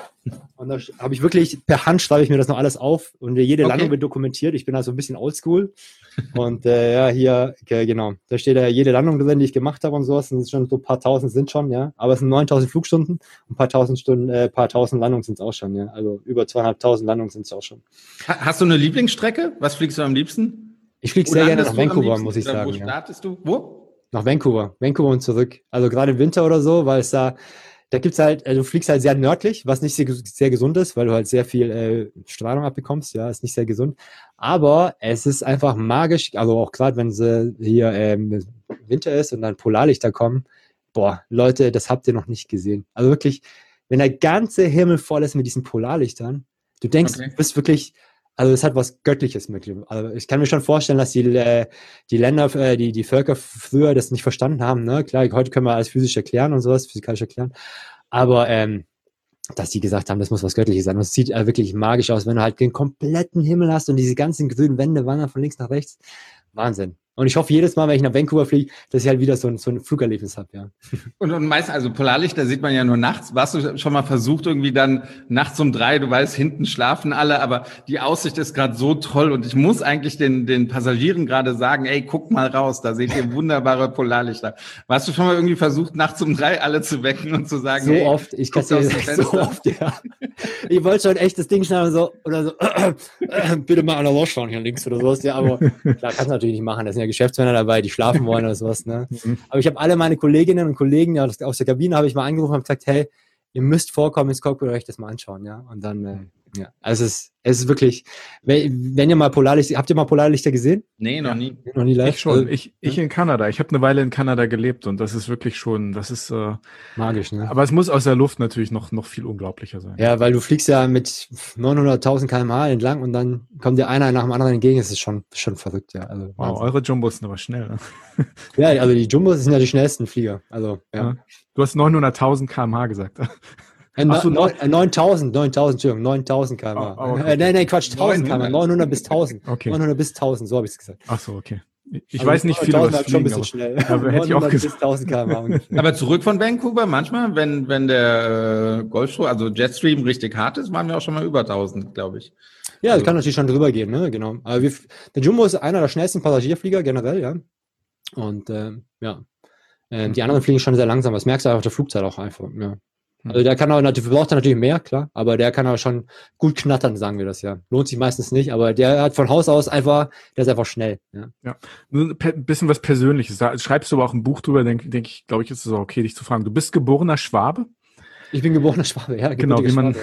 Und da habe ich wirklich, per Hand schreibe ich mir das noch alles auf und jede okay. Landung wird dokumentiert. Ich bin also ein bisschen oldschool. Und äh, ja, hier, okay, genau, da steht ja jede Landung drin, die ich gemacht habe und sowas. Das sind schon so ein paar tausend sind schon, ja. Aber es sind neuntausend Flugstunden und ein paar tausend Stunden, äh, paar tausend Landungen sind es auch schon, ja. Also über zweieinhalbtausend Landungen sind es auch schon. Hast du eine Lieblingsstrecke? Was fliegst du am liebsten? Ich fliege sehr gerne nach Vancouver, muss ich sagen. Wo startest ja. du? Wo? Nach Vancouver. Vancouver und zurück. Also gerade im Winter oder so, weil es da Da gibt's halt, also du fliegst halt sehr nördlich, was nicht sehr, sehr gesund ist, weil du halt sehr viel äh, Strahlung abbekommst, ja, ist nicht sehr gesund. Aber es ist einfach magisch, also auch gerade wenn sie hier ähm, Winter ist und dann Polarlichter kommen, boah, Leute, das habt ihr noch nicht gesehen. Also wirklich, wenn der ganze Himmel voll ist mit diesen Polarlichtern, du denkst, okay. du bist wirklich, also es hat was Göttliches mit. Also ich kann mir schon vorstellen, dass die, äh, die Länder, äh, die, die Völker früher das nicht verstanden haben. Ne? Klar, heute können wir alles physisch erklären und sowas, physikalisch erklären. Aber ähm, dass die gesagt haben, das muss was Göttliches sein. Und es sieht äh, wirklich magisch aus, wenn du halt den kompletten Himmel hast und diese ganzen grünen Wände wandern von links nach rechts. Wahnsinn. Und ich hoffe jedes Mal, wenn ich nach Vancouver fliege, dass ich halt wieder so ein, so ein Flugerlebnis habe, ja. Und, und meistens, also Polarlichter sieht man ja nur nachts. Warst du schon mal versucht, irgendwie dann nachts um drei, du weißt, hinten schlafen alle, aber die Aussicht ist gerade so toll und ich muss eigentlich den, den Passagieren gerade sagen, ey, guck mal raus, da seht ihr wunderbare Polarlichter. Warst du schon mal irgendwie versucht, nachts um drei alle zu wecken und zu sagen, so hey, oft, ich kann es so oft, ja. Ich wollte schon echt das Ding schneiden so, oder so, äh, äh, bitte mal an der Losch hier links oder sowas, ja, aber klar, kannst du natürlich nicht machen, das sind ja Geschäftsmänner dabei, die schlafen wollen oder sowas, ne? Aber ich habe alle meine Kolleginnen und Kollegen ja, aus der Kabine habe ich mal angerufen und gesagt, hey, ihr müsst vorkommen ins Cockpit und euch das mal anschauen, ja? Und dann, äh, ja, also es ist, es ist wirklich, wenn, wenn ihr mal Polarlichter, habt ihr mal Polarlichter gesehen? Nee, noch nie. Noch nie live? Ich schon, also, ich, ich ja? in Kanada. Ich habe eine Weile in Kanada gelebt und das ist wirklich schon, das ist äh, magisch, ne? Aber es muss aus der Luft natürlich noch, noch viel unglaublicher sein. Ja, weil du fliegst ja mit neunhunderttausend Kilometer pro Stunde entlang und dann kommt dir einer nach dem anderen entgegen, das ist schon, schon verrückt, ja. Also, wow, eure Jumbos sind aber schnell, ne? Ja, also die Jumbos sind ja die schnellsten Flieger, also, ja. ja. Du hast neunhunderttausend Kilometer pro Stunde gesagt. Äh, neuntausend, neuntausend, Entschuldigung, neuntausend Kilometer pro Stunde. Oh, okay. äh, nein, nein, Quatsch, tausend Kilometer pro Stunde, neunhundert bis tausend. Okay. neunhundert bis tausend, so habe ich es gesagt. Ach so, okay. Ich also weiß nicht viel über das schon ein bisschen schnell. Aber hätte ich auch gesagt. Bis tausend Kilometer pro Stunde aber zurück von Vancouver, manchmal, wenn, wenn der äh, Golfstrom, also Jetstream richtig hart ist, waren wir auch schon mal über tausend, glaube ich. Ja, also. Das kann natürlich schon drüber gehen, ne, genau. Aber wir, der Jumbo ist einer der schnellsten Passagierflieger generell, ja. Und, ähm, ja. Ähm, die anderen fliegen schon sehr langsam, das merkst du einfach auf der Flugzeit auch einfach, ja. Also der kann auch natürlich, braucht er natürlich mehr, klar, aber der kann auch schon gut knattern, sagen wir das ja. Lohnt sich meistens nicht, aber der hat von Haus aus einfach, der ist einfach schnell. Ja, ja. Nur ein bisschen was Persönliches. Da schreibst du aber auch ein Buch drüber, denke denk ich, glaube ich, ist es auch okay, dich zu fragen. Du bist geborener Schwabe? Ich bin geborener Schwabe, ja. Genau, wie man,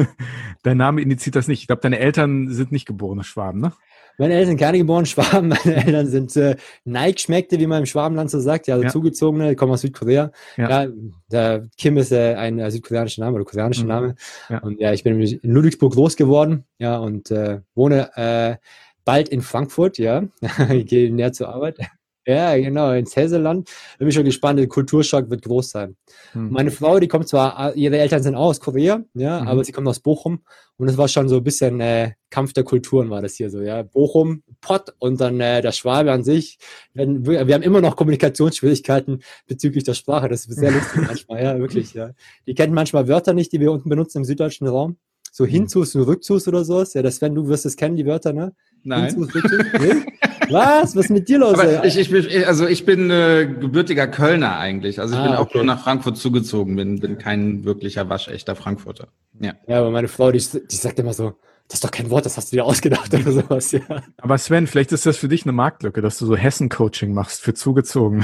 dein Name indiziert das nicht. Ich glaube, deine Eltern sind nicht geborene Schwaben, ne? Meine Eltern sind keine geborenen Schwaben, meine Eltern sind äh, Neigeschmeckte, wie man im Schwabenland so sagt, ja, also ja. Zugezogene, kommen aus Südkorea. Ja. Ja, der Kim ist äh, ein äh, südkoreanischer Name oder koreanischer mhm. Name. Ja. Und ja, ich bin in Ludwigsburg groß geworden, ja, und äh, wohne äh, bald in Frankfurt, ja. Ich gehe näher zur Arbeit. Ja, genau, ins Hesseland. Bin ich schon gespannt, der Kulturschock wird groß sein. Mhm. Meine Frau, die kommt zwar, ihre Eltern sind auch aus Korea, ja, mhm. aber sie kommt aus Bochum und es war schon so ein bisschen äh, Kampf der Kulturen war das hier so, ja. Bochum, Pott und dann äh, der Schwabe an sich. Wir, wir haben immer noch Kommunikationsschwierigkeiten bezüglich der Sprache, das ist sehr lustig manchmal, ja, wirklich, ja. Die kennen manchmal Wörter nicht, die wir unten benutzen im süddeutschen Raum. So Hinzus und Rückzus oder sowas. Ja, das, wenn du wirst es kennen, die Wörter, ne? Nein. Hinzus, Rückzus. Nee? Was? Was ist mit dir los? Aber ich, ich bin, also ich bin äh, gebürtiger Kölner eigentlich. Also ich ah, bin auch okay. nur nach Frankfurt zugezogen, bin, bin kein wirklicher waschechter Frankfurter. Ja. Ja, aber meine Frau, die, die sagt immer so, das ist doch kein Wort, das hast du dir ausgedacht oder sowas, ja. Aber Sven, vielleicht ist das für dich eine Marktlücke, dass du so Hessen-Coaching machst für zugezogen.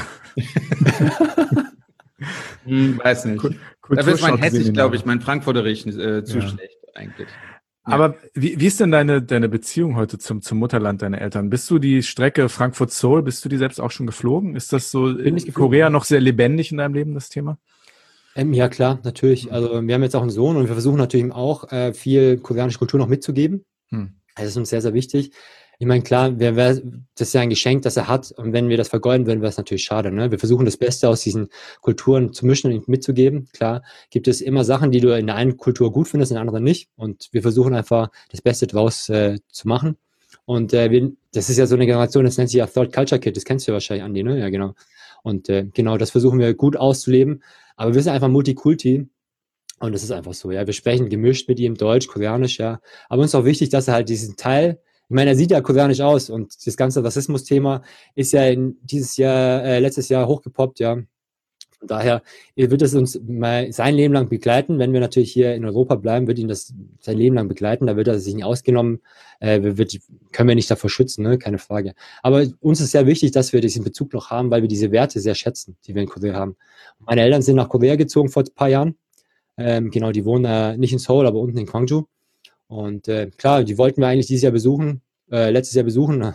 hm, weiß nicht. Da ist mein Hessisch, glaube ich, mein Frankfurterisch äh, zu ja. schlecht eigentlich. Ja. Aber wie, wie ist denn deine, deine Beziehung heute zum, zum Mutterland deiner Eltern? Bist du die Strecke Frankfurt-Seoul, bist du die selbst auch schon geflogen? Ist das so in Korea noch sehr lebendig in deinem Leben, das Thema? Ähm, ja, klar, natürlich. Also wir haben jetzt auch einen Sohn und wir versuchen natürlich auch äh, viel koreanische Kultur noch mitzugeben. Hm. Das ist uns sehr, sehr wichtig. Ich meine, klar, wer, wer, das ist ja ein Geschenk, das er hat. Und wenn wir das vergeuden würden, wäre es natürlich schade. Ne? Wir versuchen das Beste aus diesen Kulturen zu mischen und mitzugeben. Klar, gibt es immer Sachen, die du in der einen Kultur gut findest, in der anderen nicht. Und wir versuchen einfach, das Beste draus äh, zu machen. Und äh, wir, das ist ja so eine Generation, das nennt sich ja Third Culture Kid. Das kennst du ja wahrscheinlich, Andi, ne? Ja, genau. Und äh, genau, das versuchen wir gut auszuleben. Aber wir sind einfach Multikulti. Und das ist einfach so, ja. Wir sprechen gemischt mit ihm, Deutsch, Koreanisch, ja. Aber uns ist auch wichtig, dass er halt diesen Teil, ich meine, er sieht ja koreanisch aus und das ganze Rassismus-Thema ist ja in dieses Jahr, äh, letztes Jahr hochgepoppt, ja. Von daher wird es uns mal sein Leben lang begleiten. Wenn wir natürlich hier in Europa bleiben, wird ihn das sein Leben lang begleiten. Da wird er sich nicht ausgenommen, äh, wird, können wir nicht davor schützen, ne? Keine Frage. Aber uns ist sehr wichtig, dass wir diesen Bezug noch haben, weil wir diese Werte sehr schätzen, die wir in Korea haben. Meine Eltern sind nach Korea gezogen vor ein paar Jahren. Ähm, genau, die wohnen äh, nicht in Seoul, aber unten in Gwangju. Und äh, klar, die wollten wir eigentlich dieses Jahr besuchen, äh, letztes Jahr besuchen,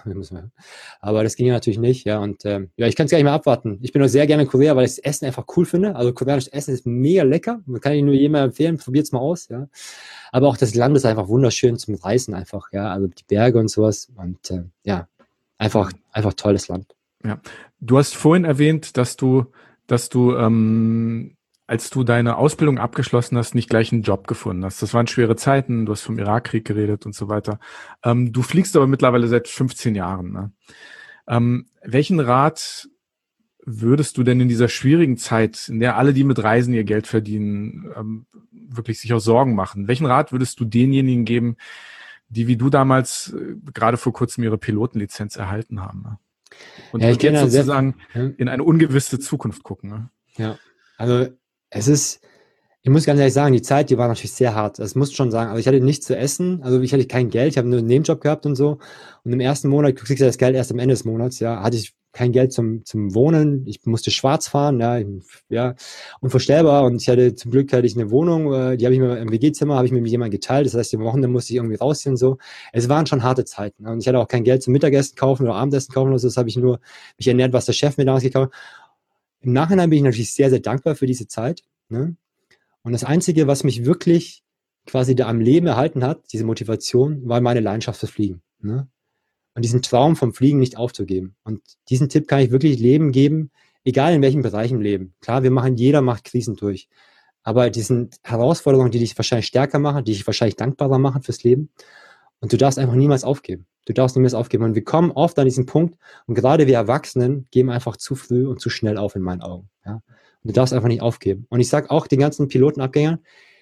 aber das ging ja natürlich nicht. Ja, und äh, ja, ich kann es gar nicht mehr abwarten. Ich bin auch sehr gerne in Korea, weil ich das Essen einfach cool finde. Also koreanisches Essen ist mega lecker. Man kann ich nur jedem empfehlen, probiert es mal aus. Ja, aber auch das Land ist einfach wunderschön zum Reisen einfach. Ja, also die Berge und sowas und äh, ja, einfach einfach tolles Land. Ja, du hast vorhin erwähnt, dass du dass du ähm als du deine Ausbildung abgeschlossen hast, nicht gleich einen Job gefunden hast. Das waren schwere Zeiten, du hast vom Irakkrieg geredet und so weiter. Ähm, du fliegst aber mittlerweile seit fünfzehn Jahren. Ne? Ähm, welchen Rat würdest du denn in dieser schwierigen Zeit, in der alle, die mit Reisen ihr Geld verdienen, ähm, wirklich sich auch Sorgen machen, welchen Rat würdest du denjenigen geben, die wie du damals äh, gerade vor kurzem ihre Pilotenlizenz erhalten haben? Ne? Und, ja, ich und jetzt sozusagen sehr, ja. in eine ungewisse Zukunft gucken. Ne? Ja, also es ist, ich muss ganz ehrlich sagen, die Zeit, die war natürlich sehr hart. Das muss ich schon sagen. Also ich hatte nichts zu essen, also ich hatte kein Geld, ich habe nur einen Nebenjob gehabt und so. Und im ersten Monat, du kriegst ja das Geld erst am Ende des Monats, ja, hatte ich kein Geld zum, zum Wohnen. Ich musste schwarz fahren, ja, ja, unvorstellbar. Und ich hatte, zum Glück hatte ich eine Wohnung, die habe ich mir im W G-Zimmer, habe ich mir mit jemandem geteilt. Das heißt, die Wochenende musste ich irgendwie rausziehen und so. Es waren schon harte Zeiten. Und ich hatte auch kein Geld zum Mittagessen kaufen oder Abendessen kaufen oder so. Das habe ich nur mich ernährt, was der Chef mir damals gekauft hat. Im Nachhinein bin ich natürlich sehr, sehr dankbar für diese Zeit. Ne? Und das Einzige, was mich wirklich quasi da am Leben erhalten hat, diese Motivation, war meine Leidenschaft fürs Fliegen. Ne? Und diesen Traum vom Fliegen nicht aufzugeben. Und diesen Tipp kann ich wirklich Leben geben, egal in welchem Bereich im Leben. Klar, wir machen, jeder macht Krisen durch. Aber diesen Herausforderungen, die dich wahrscheinlich stärker machen, die dich wahrscheinlich dankbarer machen fürs Leben. Und du darfst einfach niemals aufgeben. Du darfst niemals aufgeben. Und wir kommen oft an diesen Punkt, und gerade wir Erwachsenen geben einfach zu früh und zu schnell auf in meinen Augen. Ja? Und du darfst einfach nicht aufgeben. Und ich sage auch den ganzen Pilotenabgängern,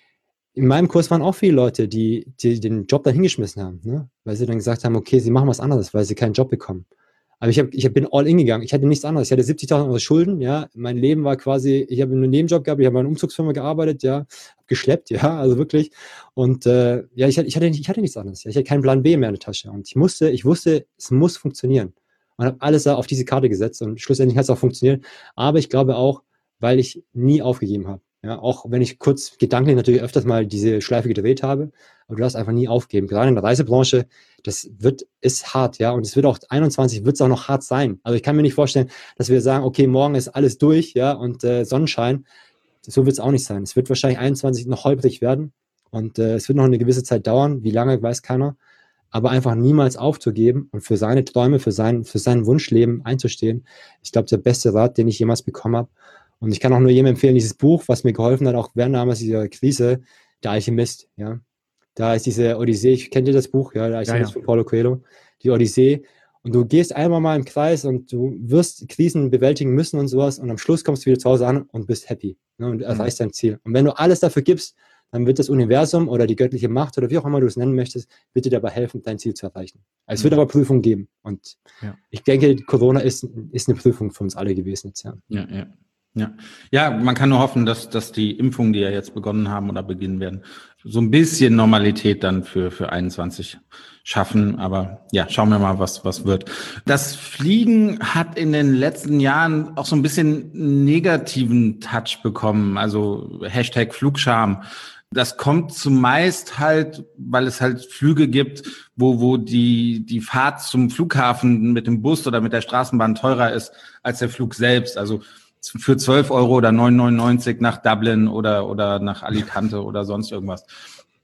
in meinem Kurs waren auch viele Leute, die, die den Job dann hingeschmissen haben, ne? Weil sie dann gesagt haben, okay, sie machen was anderes, weil sie keinen Job bekommen. Aber ich, hab, ich bin all in gegangen. Ich hatte nichts anderes. Ich hatte siebzigtausend Euro Schulden, ja. Mein Leben war quasi, ich habe einen Nebenjob gehabt, ich habe bei einer Umzugsfirma gearbeitet, ja, geschleppt, ja, also wirklich. Und äh, ja, ich hatte, ich, hatte, ich hatte nichts anderes. Ja. Ich hatte keinen Plan B mehr in der Tasche. Und ich musste, ich wusste, es muss funktionieren. Und habe alles auf diese Karte gesetzt und schlussendlich hat es auch funktioniert. Aber ich glaube auch, weil ich nie aufgegeben habe. Ja, auch wenn ich kurz gedanklich natürlich öfters mal diese Schleife gedreht habe, aber du darfst einfach nie aufgeben. Gerade in der Reisebranche, das wird, ist hart, ja, und es wird auch, einundzwanzig wird es auch noch hart sein. Also ich kann mir nicht vorstellen, dass wir sagen, okay, morgen ist alles durch, ja, und äh, Sonnenschein. So wird es auch nicht sein. Es wird wahrscheinlich einundzwanzig noch holprig werden und äh, es wird noch eine gewisse Zeit dauern. Wie lange, weiß keiner. Aber einfach niemals aufzugeben und für seine Träume, für sein, für sein Wunschleben einzustehen. Ich glaube, der beste Rat, den ich jemals bekommen habe. Und ich kann auch nur jedem empfehlen, dieses Buch, was mir geholfen hat, auch während damals dieser Krise, Der Alchemist, ja. Da ist diese Odyssee, ich kenne das Buch, ja, Der Alchemist ja, ja. von Paulo Coelho, die Odyssee. Und du gehst einmal mal im Kreis und du wirst Krisen bewältigen müssen und sowas und am Schluss kommst du wieder zu Hause an und bist happy, ne, und erreichst mhm. dein Ziel. Und wenn du alles dafür gibst, dann wird das Universum oder die göttliche Macht oder wie auch immer du es nennen möchtest, wird dir dabei helfen, dein Ziel zu erreichen. Es mhm. wird aber Prüfungen geben. Und ja. ich denke, Corona ist, ist eine Prüfung für uns alle gewesen jetzt, ja. Ja, ja. Ja, ja, man kann nur hoffen, dass, dass die Impfungen, die ja jetzt begonnen haben oder beginnen werden, so ein bisschen Normalität dann für, für einundzwanzig schaffen. Aber ja, schauen wir mal, was, was wird. Das Fliegen hat in den letzten Jahren auch so ein bisschen negativen Touch bekommen. Also Hashtag Flugscham. Das kommt zumeist halt, weil es halt Flüge gibt, wo, wo die, die Fahrt zum Flughafen mit dem Bus oder mit der Straßenbahn teurer ist als der Flug selbst. Also für zwölf Euro oder neun Euro neunundneunzig nach Dublin oder, oder nach Alicante oder sonst irgendwas.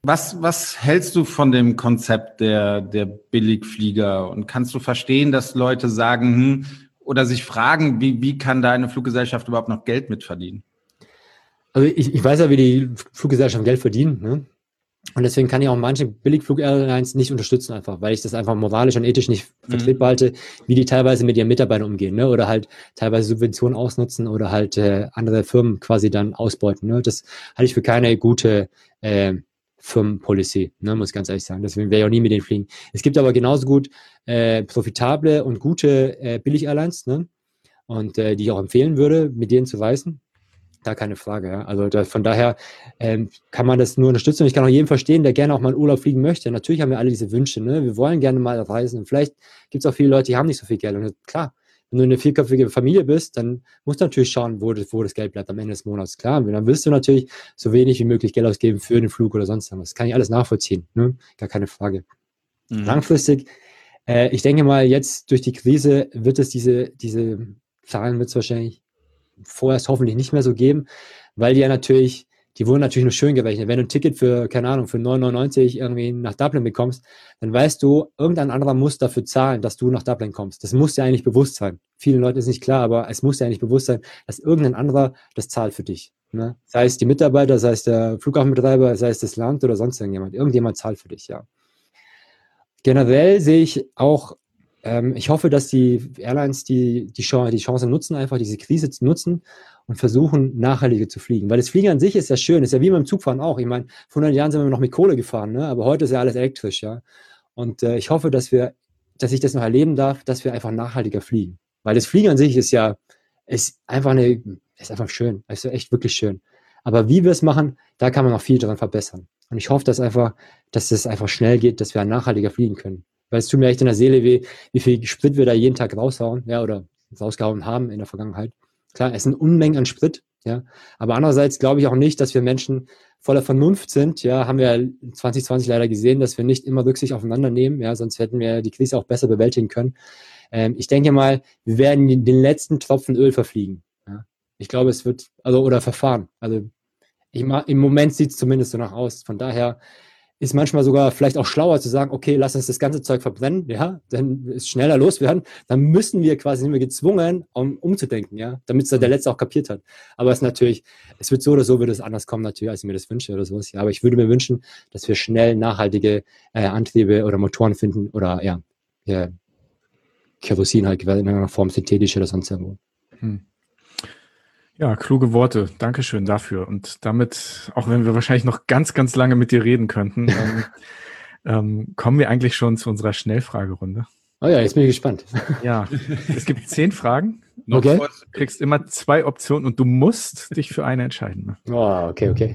Was, was hältst du von dem Konzept der, der Billigflieger? Und kannst du verstehen, dass Leute sagen, hm, oder sich fragen, wie, wie kann da eine Fluggesellschaft überhaupt noch Geld mitverdienen? Also ich, ich weiß ja, wie die Fluggesellschaften Geld verdienen, ne? Und deswegen kann ich auch manche Billigflug-Airlines nicht unterstützen einfach, weil ich das einfach moralisch und ethisch nicht vertretbar halte, wie die teilweise mit ihren Mitarbeitern umgehen, ne? Oder halt teilweise Subventionen ausnutzen oder halt äh, andere Firmen quasi dann ausbeuten, ne? Das halte ich für keine gute äh, Firmenpolicy, ne? Muss ich ganz ehrlich sagen. Deswegen werde ich auch nie mit denen fliegen. Es gibt aber genauso gut äh, profitable und gute äh, Billig-Airlines, ne? Und äh, die ich auch empfehlen würde, mit denen zu reisen. Da keine Frage, ja. Also da, von daher ähm, kann man das nur unterstützen. Und ich kann auch jeden verstehen, der gerne auch mal in Urlaub fliegen möchte. Natürlich haben wir alle diese Wünsche, ne? Wir wollen gerne mal reisen. Und vielleicht gibt es auch viele Leute, die haben nicht so viel Geld. Und klar, wenn du eine vierköpfige Familie bist, dann musst du natürlich schauen, wo das, wo das Geld bleibt am Ende des Monats. Klar, und dann willst du natürlich so wenig wie möglich Geld ausgeben für den Flug oder sonst was. Das kann ich alles nachvollziehen, ne? Gar keine Frage. Mhm. Langfristig, äh, ich denke mal, jetzt durch die Krise wird es diese, diese Zahlen wird es wahrscheinlich vorerst hoffentlich nicht mehr so geben, weil die ja natürlich, die wurden natürlich nur schön gerechnet. Wenn du ein Ticket für, keine Ahnung, für neun neunundneunzig irgendwie nach Dublin bekommst, dann weißt du, irgendein anderer muss dafür zahlen, dass du nach Dublin kommst. Das muss dir eigentlich bewusst sein. Vielen Leuten ist nicht klar, aber es muss dir eigentlich bewusst sein, dass irgendein anderer das zahlt für dich. Ne? Sei es die Mitarbeiter, sei es der Flughafenbetreiber, sei es das Land oder sonst irgendjemand. Irgendjemand zahlt für dich, ja. Generell sehe ich auch, ähm, ich hoffe, dass die Airlines die, die, Chance, die Chance nutzen, einfach diese Krise zu nutzen und versuchen, nachhaltiger zu fliegen. Weil das Fliegen an sich ist ja schön, ist ja wie beim Zugfahren auch. Ich meine, vor hundert Jahren sind wir noch mit Kohle gefahren, ne? Aber heute ist ja alles elektrisch, ja. Und äh, ich hoffe, dass wir, dass ich das noch erleben darf, dass wir einfach nachhaltiger fliegen. Weil das Fliegen an sich ist ja, ist einfach eine, ist einfach schön, ist echt wirklich schön. Aber wie wir es machen, da kann man noch viel daran verbessern. Und ich hoffe, dass einfach, dass es einfach schnell geht, dass wir nachhaltiger fliegen können. Weil es tut mir echt in der Seele weh, wie viel Sprit wir da jeden Tag raushauen, ja, oder rausgehauen haben in der Vergangenheit. Klar, es sind Unmengen an Sprit, ja. Aber andererseits glaube ich auch nicht, dass wir Menschen voller Vernunft sind, ja, haben wir zwanzig zwanzig leider gesehen, dass wir nicht immer Rücksicht aufeinander nehmen, ja, sonst hätten wir die Krise auch besser bewältigen können. Ähm, ich denke mal, wir werden den letzten Tropfen Öl verfliegen, ja. Ich glaube, es wird, also, oder verfahren. Also, ich ma, im Moment sieht es zumindest so nach aus. Von daher ist manchmal sogar vielleicht auch schlauer zu sagen, okay, lass uns das ganze Zeug verbrennen, ja, dann ist schneller loswerden, dann müssen wir quasi nicht mehr gezwungen, um umzudenken, ja, damit es der Letzte auch kapiert hat. Aber es ist natürlich, es wird so oder so, würde es anders kommen natürlich, als ich mir das wünsche oder sowas, ja, aber ich würde mir wünschen, dass wir schnell nachhaltige äh, Antriebe oder Motoren finden oder, ja, ja Kerosin halt in einer Form synthetisch oder sonst irgendwo. Hm. Ja, kluge Worte. Dankeschön dafür. Und damit, auch wenn wir wahrscheinlich noch ganz, ganz lange mit dir reden könnten, ähm, ähm, kommen wir eigentlich schon zu unserer Schnellfragerunde. Oh ja, jetzt bin ich gespannt. Ja, es gibt zehn Fragen. Okay. Du kriegst immer zwei Optionen und du musst dich für eine entscheiden. Oh, okay, okay.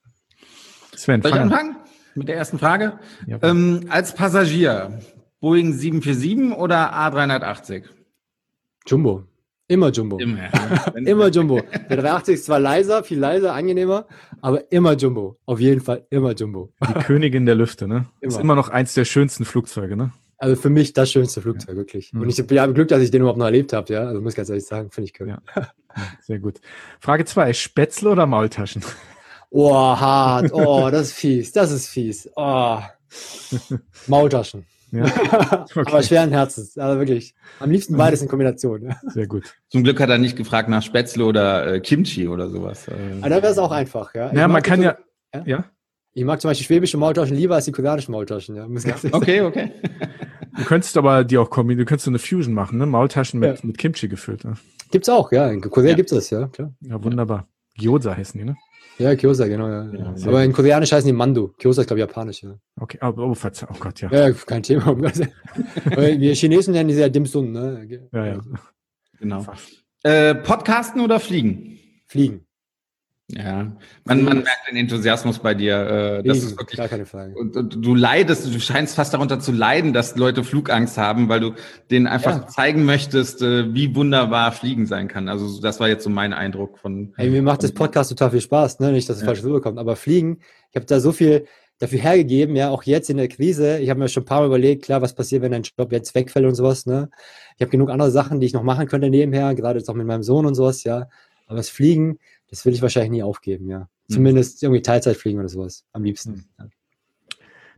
Sven, Soll ich anfangen mit der ersten Frage? Ja, ähm, als Passagier, Boeing sieben vier sieben oder A drei achtzig? Jumbo. Immer Jumbo. Immer, immer Jumbo. Der dreihundertachtzig ist zwar leiser, viel leiser, angenehmer, aber immer Jumbo. Auf jeden Fall immer Jumbo. Die Königin der Lüfte, ne? Immer. Ist immer noch eins der schönsten Flugzeuge, ne? Also für mich das schönste Flugzeug, ja. Wirklich. Und ich habe Glück, dass ich den überhaupt noch erlebt habe, ja. Also muss ich ganz ehrlich sagen, finde ich cool. Ja. Sehr gut. Frage zwei, Spätzle oder Maultaschen? Oh, hart. Oh, das ist fies. Das ist fies. Oh. Maultaschen. Ja. Okay. Aber schweren Herzens, also wirklich. Am liebsten beides in Kombination. Ja. Sehr gut. Zum Glück hat er nicht gefragt nach Spätzle oder äh, Kimchi oder sowas. Aber da wäre es auch einfach, ja. Ja, man kann so, ja, ja. Ja. Ich mag zum Beispiel schwäbische Maultaschen lieber als die koreanischen Maultaschen. Ja. Ja. Okay, okay. Du könntest aber die auch kombinieren. Du könntest so eine Fusion machen, ne? Maultaschen mit, ja. mit Kimchi gefüllt. Ne? Gibt's auch, ja. In Korea ja. gibt's das, ja, klar. Ja, wunderbar. Gyoza heißen die, ne? Ja, Gyoza, genau, ja. ja aber in Koreanisch heißen die Mandu. Gyoza ist, glaube ich, japanisch, ja. Okay, aber oh, verzeih, oh Gott, ja. Ja, kein Thema. Wir Chinesen nennen die ja Dim Sum, ne? Ja, ja. Genau. Äh, Podcasten oder Fliegen? Fliegen. Ja, man, man merkt den Enthusiasmus bei dir. Äh, das ist wirklich, gar keine Frage. Und, und du leidest, du scheinst fast darunter zu leiden, dass Leute Flugangst haben, weil du denen einfach ja. zeigen möchtest, äh, wie wunderbar Fliegen sein kann. Also das war jetzt so mein Eindruck von. Hey, mir macht das Podcast total viel Spaß, ne? Nicht, dass es ja. falsch rüberkommt, aber Fliegen, ich habe da so viel dafür hergegeben, ja, auch jetzt in der Krise. Ich habe mir schon ein paar Mal überlegt, klar, was passiert, wenn dein Job jetzt wegfällt und sowas, ne? Ich habe genug andere Sachen, die ich noch machen könnte nebenher, gerade jetzt auch mit meinem Sohn und sowas, ja. Aber das Fliegen, das will ich wahrscheinlich nie aufgeben, ja. Mhm. Zumindest irgendwie Teilzeit fliegen oder sowas, am liebsten. Mhm.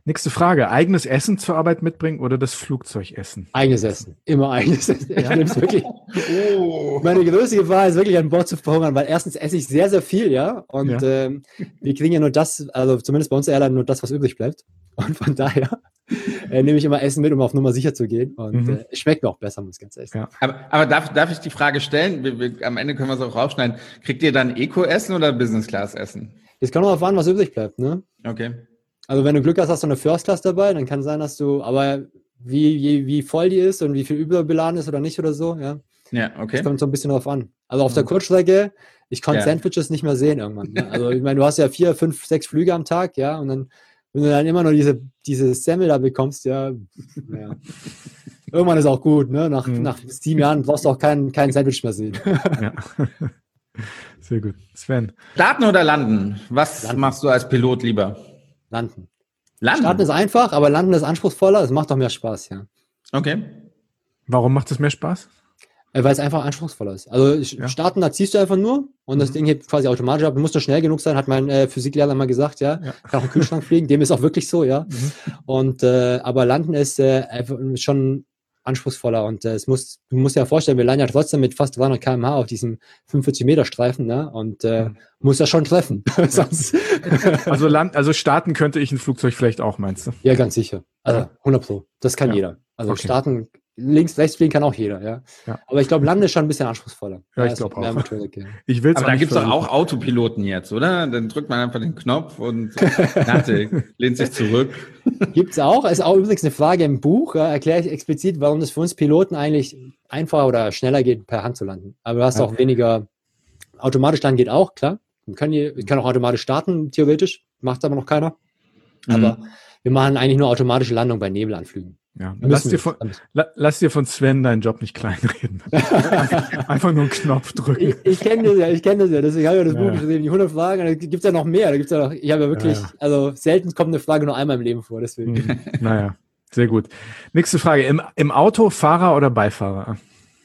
Nächste Frage. Eigenes Essen zur Arbeit mitbringen oder das Flugzeug essen? Eigenes Essen. Immer eigenes Essen. Ich Ja? nehme es wirklich. Oh. Meine größte Gefahr ist wirklich an Bord zu verhungern, weil erstens esse ich sehr, sehr viel, ja. Und Ja. ähm, wir kriegen ja nur das, also zumindest bei uns der Airline nur das, was übrig bleibt. Und von daher äh, nehme ich immer Essen mit, um auf Nummer sicher zu gehen. Und Mhm. äh, es schmeckt mir auch besser, muss ich ganz ehrlich sagen. Ja. Aber, aber darf, darf ich die Frage stellen? Wir, wir, am Ende können wir es auch rausschneiden. Kriegt ihr dann Eco-Essen oder Business-Class-Essen? Jetzt kann auch an, was übrig bleibt, ne? Okay. Also wenn du Glück hast, hast du eine First Class dabei, dann kann sein, dass du, aber wie, wie, wie voll die ist und wie viel überbeladen ist oder nicht oder so, ja. Ja, okay. Das kommt so ein bisschen drauf an. Also auf der Kurzstrecke, ich konnte Ja. Sandwiches nicht mehr sehen irgendwann. Ne? Also ich meine, du hast ja vier, fünf, sechs Flüge am Tag, ja, und dann, wenn du dann immer nur diese, diese Semmel da bekommst, ja, ja. Irgendwann ist auch gut, ne? Nach, Mhm. nach sieben Jahren brauchst du auch kein, kein Sandwich mehr sehen. Ja. Sehr gut. Sven. Starten oder landen? Was Landen. machst du als Pilot lieber? Landen. Landen? Starten ist einfach, aber Landen ist anspruchsvoller, es macht auch mehr Spaß, ja. Okay. Warum macht es mehr Spaß? Äh, Weil es einfach anspruchsvoller ist. Also ich- Ja. starten, da ziehst du einfach nur und das Mhm. Ding hebt quasi automatisch ab. Du musst nur schnell genug sein, hat mein äh, Physiklehrer mal gesagt, ja. Ja. Kann auch im Kühlschrank fliegen, dem ist auch wirklich so, ja. Mhm. Und äh, aber Landen ist äh, einfach schon anspruchsvoller und äh, es muss, du musst dir ja vorstellen, wir landen ja trotzdem mit fast dreihundert Kilometer pro Stunde auf diesem fünfundvierzig Meter Streifen, ne? Und äh, Mhm. muss ja schon treffen. Sonst, Also, Land, also starten könnte ich ein Flugzeug vielleicht auch, meinst du? ja, ganz sicher. Also Ja. hundert Pro. Das kann Ja. jeder. Also Okay. starten, links, rechts fliegen kann auch jeder, ja. Ja. Aber ich glaube, Landen ist schon ein bisschen anspruchsvoller. Ja, ich ist glaub mehr auch. Motorik, ja. Ich will es Aber da gibt's doch auch Autopiloten jetzt, oder? Dann drückt man einfach den Knopf und fertig, lehnt sich zurück. Gibt's auch. Ist auch übrigens eine Frage im Buch. Ja, erkläre ich explizit, warum das für uns Piloten eigentlich einfacher oder schneller geht, per Hand zu landen. Aber du hast Ja. auch weniger. Automatisch landen geht auch, klar. Man kann, hier, ich kann auch automatisch starten, theoretisch. Macht aber noch keiner. Aber wir machen eigentlich nur automatische Landung bei Nebelanflügen. Ja. Müssen Lass, dir wir. von, la, lass dir von Sven deinen Job nicht kleinreden. einfach, einfach nur einen Knopf drücken. Ich, ich kenne das ja, ich kenne das ja. Deswegen habe ich ja das Ja. Buch geschrieben, die hundert Fragen. Und da gibt es ja noch mehr. Da gibt's ja noch, ich habe ja wirklich, Ja, ja. also selten kommt eine Frage nur einmal im Leben vor. Deswegen. Mhm. Naja, sehr gut. Nächste Frage. Im, im Auto Fahrer oder Beifahrer?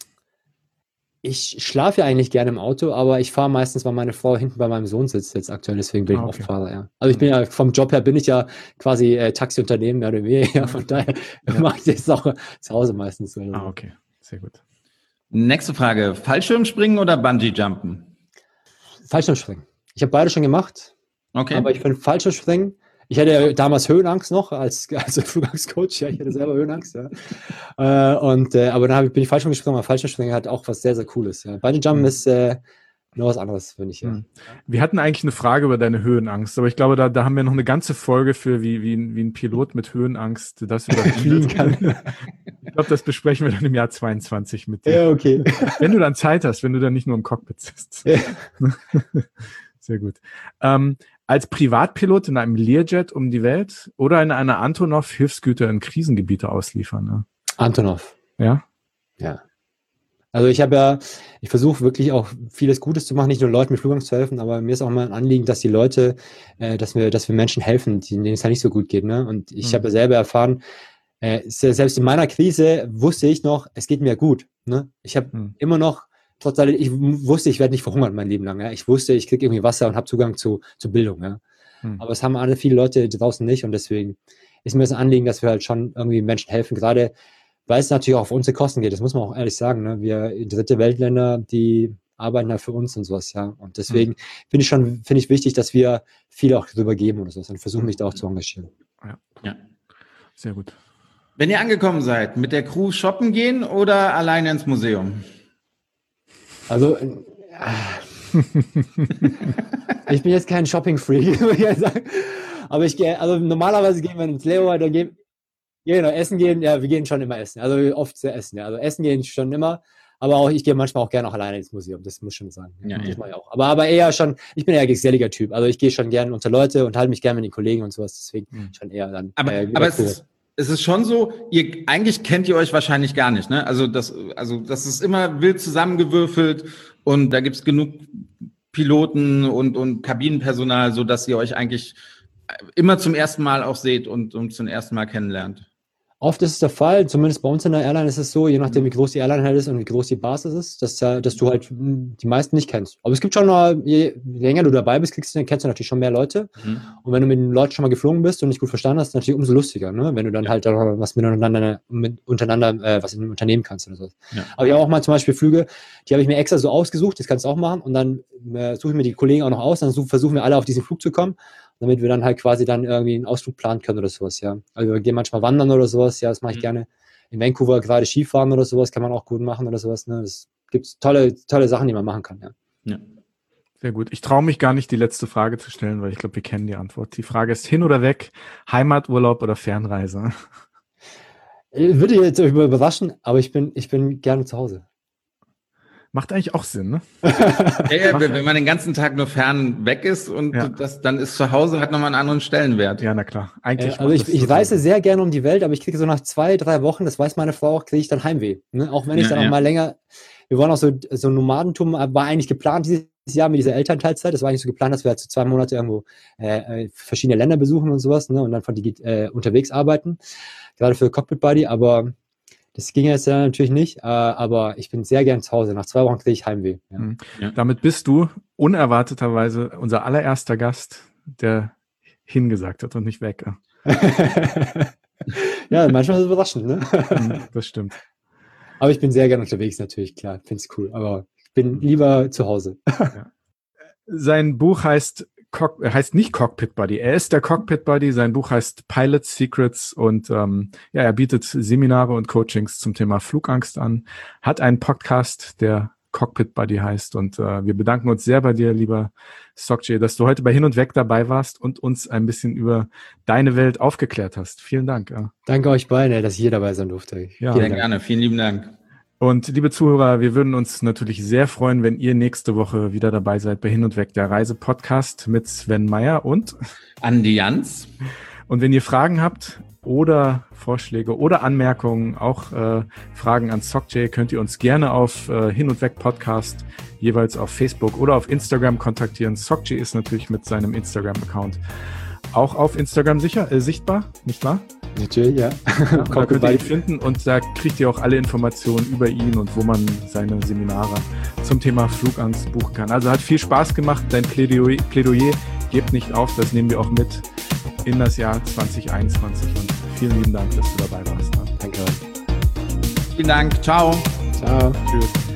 Ich schlafe ja eigentlich gerne im Auto, aber ich fahre meistens, weil meine Frau hinten bei meinem Sohn sitzt jetzt aktuell, deswegen bin Ah, ich okay. oft Fahrer, ja. Also ich bin ja, vom Job her bin ich ja quasi äh, Taxiunternehmen, mehr oder weniger, von daher Ja. mache ich das auch zu Hause meistens. Oder so. Ah, okay. Sehr gut. Nächste Frage. Fallschirmspringen oder Bungee-Jumpen? Fallschirmspringen. Ich habe beide schon gemacht, Okay. aber ich finde Fallschirmspringen, ich hatte ja damals Höhenangst noch als, als Flugangstcoach, ja, ich hatte selber Höhenangst, ja. Äh, und, äh, aber dann hab ich, bin ich Fallschirm gesprungen, aber Fallschirmspringen hat auch was sehr, sehr Cooles, ja. Bungee-Jumpen Mhm. ist äh, nur was anderes, finde ich, ja. Mhm. Wir hatten eigentlich eine Frage über deine Höhenangst, aber ich glaube, da, da haben wir noch eine ganze Folge für, wie, wie, ein- wie ein Pilot mit Höhenangst das Fliegen kann. Ich glaube, das besprechen wir dann im Jahr zweiundzwanzig mit dir. Ja, okay. Wenn du dann Zeit hast, wenn du dann nicht nur im Cockpit sitzt. Ja. Sehr gut. Ähm, als Privatpilot in einem Learjet um die Welt oder in einer Antonov Hilfsgüter in Krisengebiete ausliefern. Ne? Antonov. Ja? Ja. Also ich habe ja, ich versuche wirklich auch vieles Gutes zu machen, nicht nur Leuten mit Flugangst zu helfen, aber mir ist auch mal ein Anliegen, dass die Leute, äh, dass wir, dass wir Menschen helfen, denen es halt nicht so gut geht. Ne? Und ich Mhm. habe ja selber erfahren, äh, se- selbst in meiner Krise wusste ich noch, es geht mir gut. Ne? Ich habe Mhm. immer noch, trotz allem, ich w- wusste, ich werde nicht verhungern mein Leben lang. Ja? Ich wusste, ich kriege irgendwie Wasser und habe Zugang zu, zu Bildung. Ja? Mhm. Aber es haben alle viele Leute draußen nicht und deswegen ist mir das ein Anliegen, dass wir halt schon irgendwie Menschen helfen, gerade weil es natürlich auch auf unsere Kosten geht, das muss man auch ehrlich sagen. Ne? Wir dritte Weltländer, die arbeiten ja für uns und sowas, ja. Und deswegen finde ich schon, finde ich wichtig, dass wir viel auch drüber geben oder sowas und versuchen mich da auch zu engagieren. Ja. Ja. Sehr gut. Wenn ihr angekommen seid, mit der Crew shoppen gehen oder alleine ins Museum? Also, äh, ich bin jetzt kein Shopping-Freak, würde ich ja sagen. Aber ich gehe, also normalerweise gehen wir ins Leo, dann gehen ja, genau, essen gehen, ja, wir gehen schon immer essen. Also oft sehr essen, ja. Also essen gehen schon immer, aber auch ich gehe manchmal auch gerne auch alleine ins Museum, das muss ich schon sagen. Ja, das ja. mache ich auch. Aber, aber eher schon, ich bin eher ein geselliger Typ. Also ich gehe schon gerne unter Leute und halte mich gerne mit den Kollegen und sowas, deswegen Mhm. schon eher dann. Aber, äh, aber es, cool. ist, es ist schon so, ihr eigentlich kennt ihr euch wahrscheinlich gar nicht, ne? Also das, also das ist immer wild zusammengewürfelt und da gibt's genug Piloten und, und Kabinenpersonal, so dass ihr euch eigentlich immer zum ersten Mal auch seht und, und zum ersten Mal kennenlernt. Oft ist es der Fall, zumindest bei uns in der Airline ist es so, je nachdem wie groß die Airline halt ist und wie groß die Basis ist, dass, dass du halt die meisten nicht kennst. Aber es gibt schon noch, je länger du dabei bist, kriegst du, kennst du natürlich schon mehr Leute. Mhm. Und wenn du mit den Leuten schon mal geflogen bist und nicht gut verstanden hast, ist es natürlich umso lustiger, ne? Wenn du dann ja. halt auch was miteinander, mit, untereinander, äh, was in einem Unternehmen kannst oder so. Ja. Aber ich habe auch mal zum Beispiel Flüge, die habe ich mir extra so ausgesucht, das kannst du auch machen und dann äh, suche ich mir die Kollegen auch noch aus, dann such, versuchen wir alle auf diesen Flug zu kommen, damit wir dann halt quasi dann irgendwie einen Ausflug planen können oder sowas, ja. Also wir gehen manchmal wandern oder sowas, ja, das mache ich mhm. gerne. In Vancouver gerade Skifahren oder sowas kann man auch gut machen oder sowas, ne. Es gibt tolle, tolle Sachen, die man machen kann, ja. Ja. Sehr gut. Ich traue mich gar nicht, die letzte Frage zu stellen, weil ich glaube, wir kennen die Antwort. Die Frage ist hin oder weg, Heimaturlaub oder Fernreise? Würde ich jetzt überraschen, aber ich bin, ich bin gerne zu Hause. Macht eigentlich auch Sinn, ne? ja, ja, wenn man den ganzen Tag nur fern weg ist und ja. das, dann ist zu Hause hat nochmal einen anderen Stellenwert. Ja, na klar. Eigentlich. Äh, also ich, ich reise so sehr gerne um die Welt, aber ich kriege so nach zwei, drei Wochen, das weiß meine Frau auch, kriege ich dann Heimweh. Ne? Auch wenn ich ja, dann auch ja. mal länger, wir wollen auch so, so ein Nomadentum, war eigentlich geplant dieses Jahr mit dieser Elternteilzeit. Das war eigentlich so geplant, dass wir halt so zwei Monate irgendwo äh, verschiedene Länder besuchen und sowas, ne? Und dann von die äh, unterwegs arbeiten. Gerade für Cockpit Buddy, aber das ging jetzt ja natürlich nicht, äh, aber ich bin sehr gern zu Hause. Nach zwei Wochen kriege ich Heimweh. Ja. Mhm. Ja. Damit bist du unerwarteterweise unser allererster Gast, der hingesagt hat und nicht weg. Ja, manchmal ist es überraschend, ne? Das stimmt. Aber ich bin sehr gern unterwegs natürlich, klar. Finde es cool. Aber ich bin lieber zu Hause. Ja. Sein Buch heißt Cock- heißt nicht Cockpit Buddy. Er ist der Cockpit Buddy. Sein Buch heißt Pilot Secrets und ähm, ja, er bietet Seminare und Coachings zum Thema Flugangst an. Hat einen Podcast, der Cockpit Buddy heißt und äh, wir bedanken uns sehr bei dir, lieber Sok-Jae, dass du heute bei Hin und Weg dabei warst und uns ein bisschen über deine Welt aufgeklärt hast. Vielen Dank. Ja. Danke euch beiden, dass ich hier dabei sein durfte. Ja, sehr gerne. Vielen lieben Dank. Und liebe Zuhörer, wir würden uns natürlich sehr freuen, wenn ihr nächste Woche wieder dabei seid bei Hin und Weg, der Reise-Podcast mit Sven Meyer und Andi Jans. Und wenn ihr Fragen habt oder Vorschläge oder Anmerkungen, auch äh, Fragen an Sok-Jae, könnt ihr uns gerne auf äh, Hin und Weg Podcast jeweils auf Facebook oder auf Instagram kontaktieren. Sok-Jae ist natürlich mit seinem Instagram-Account auch auf Instagram sicher, äh, sichtbar, nicht wahr? Natürlich, ja. ja da könnt ihr ihn finden und da kriegt ihr auch alle Informationen über ihn und wo man seine Seminare zum Thema Flugangst buchen kann. Also hat viel Spaß gemacht, dein Plädoyer, Plädoyer gebt nicht auf, das nehmen wir auch mit in das Jahr zwanzig einundzwanzig und vielen lieben Dank, dass du dabei warst. Danke. Vielen Dank, ciao. Ciao. Tschüss.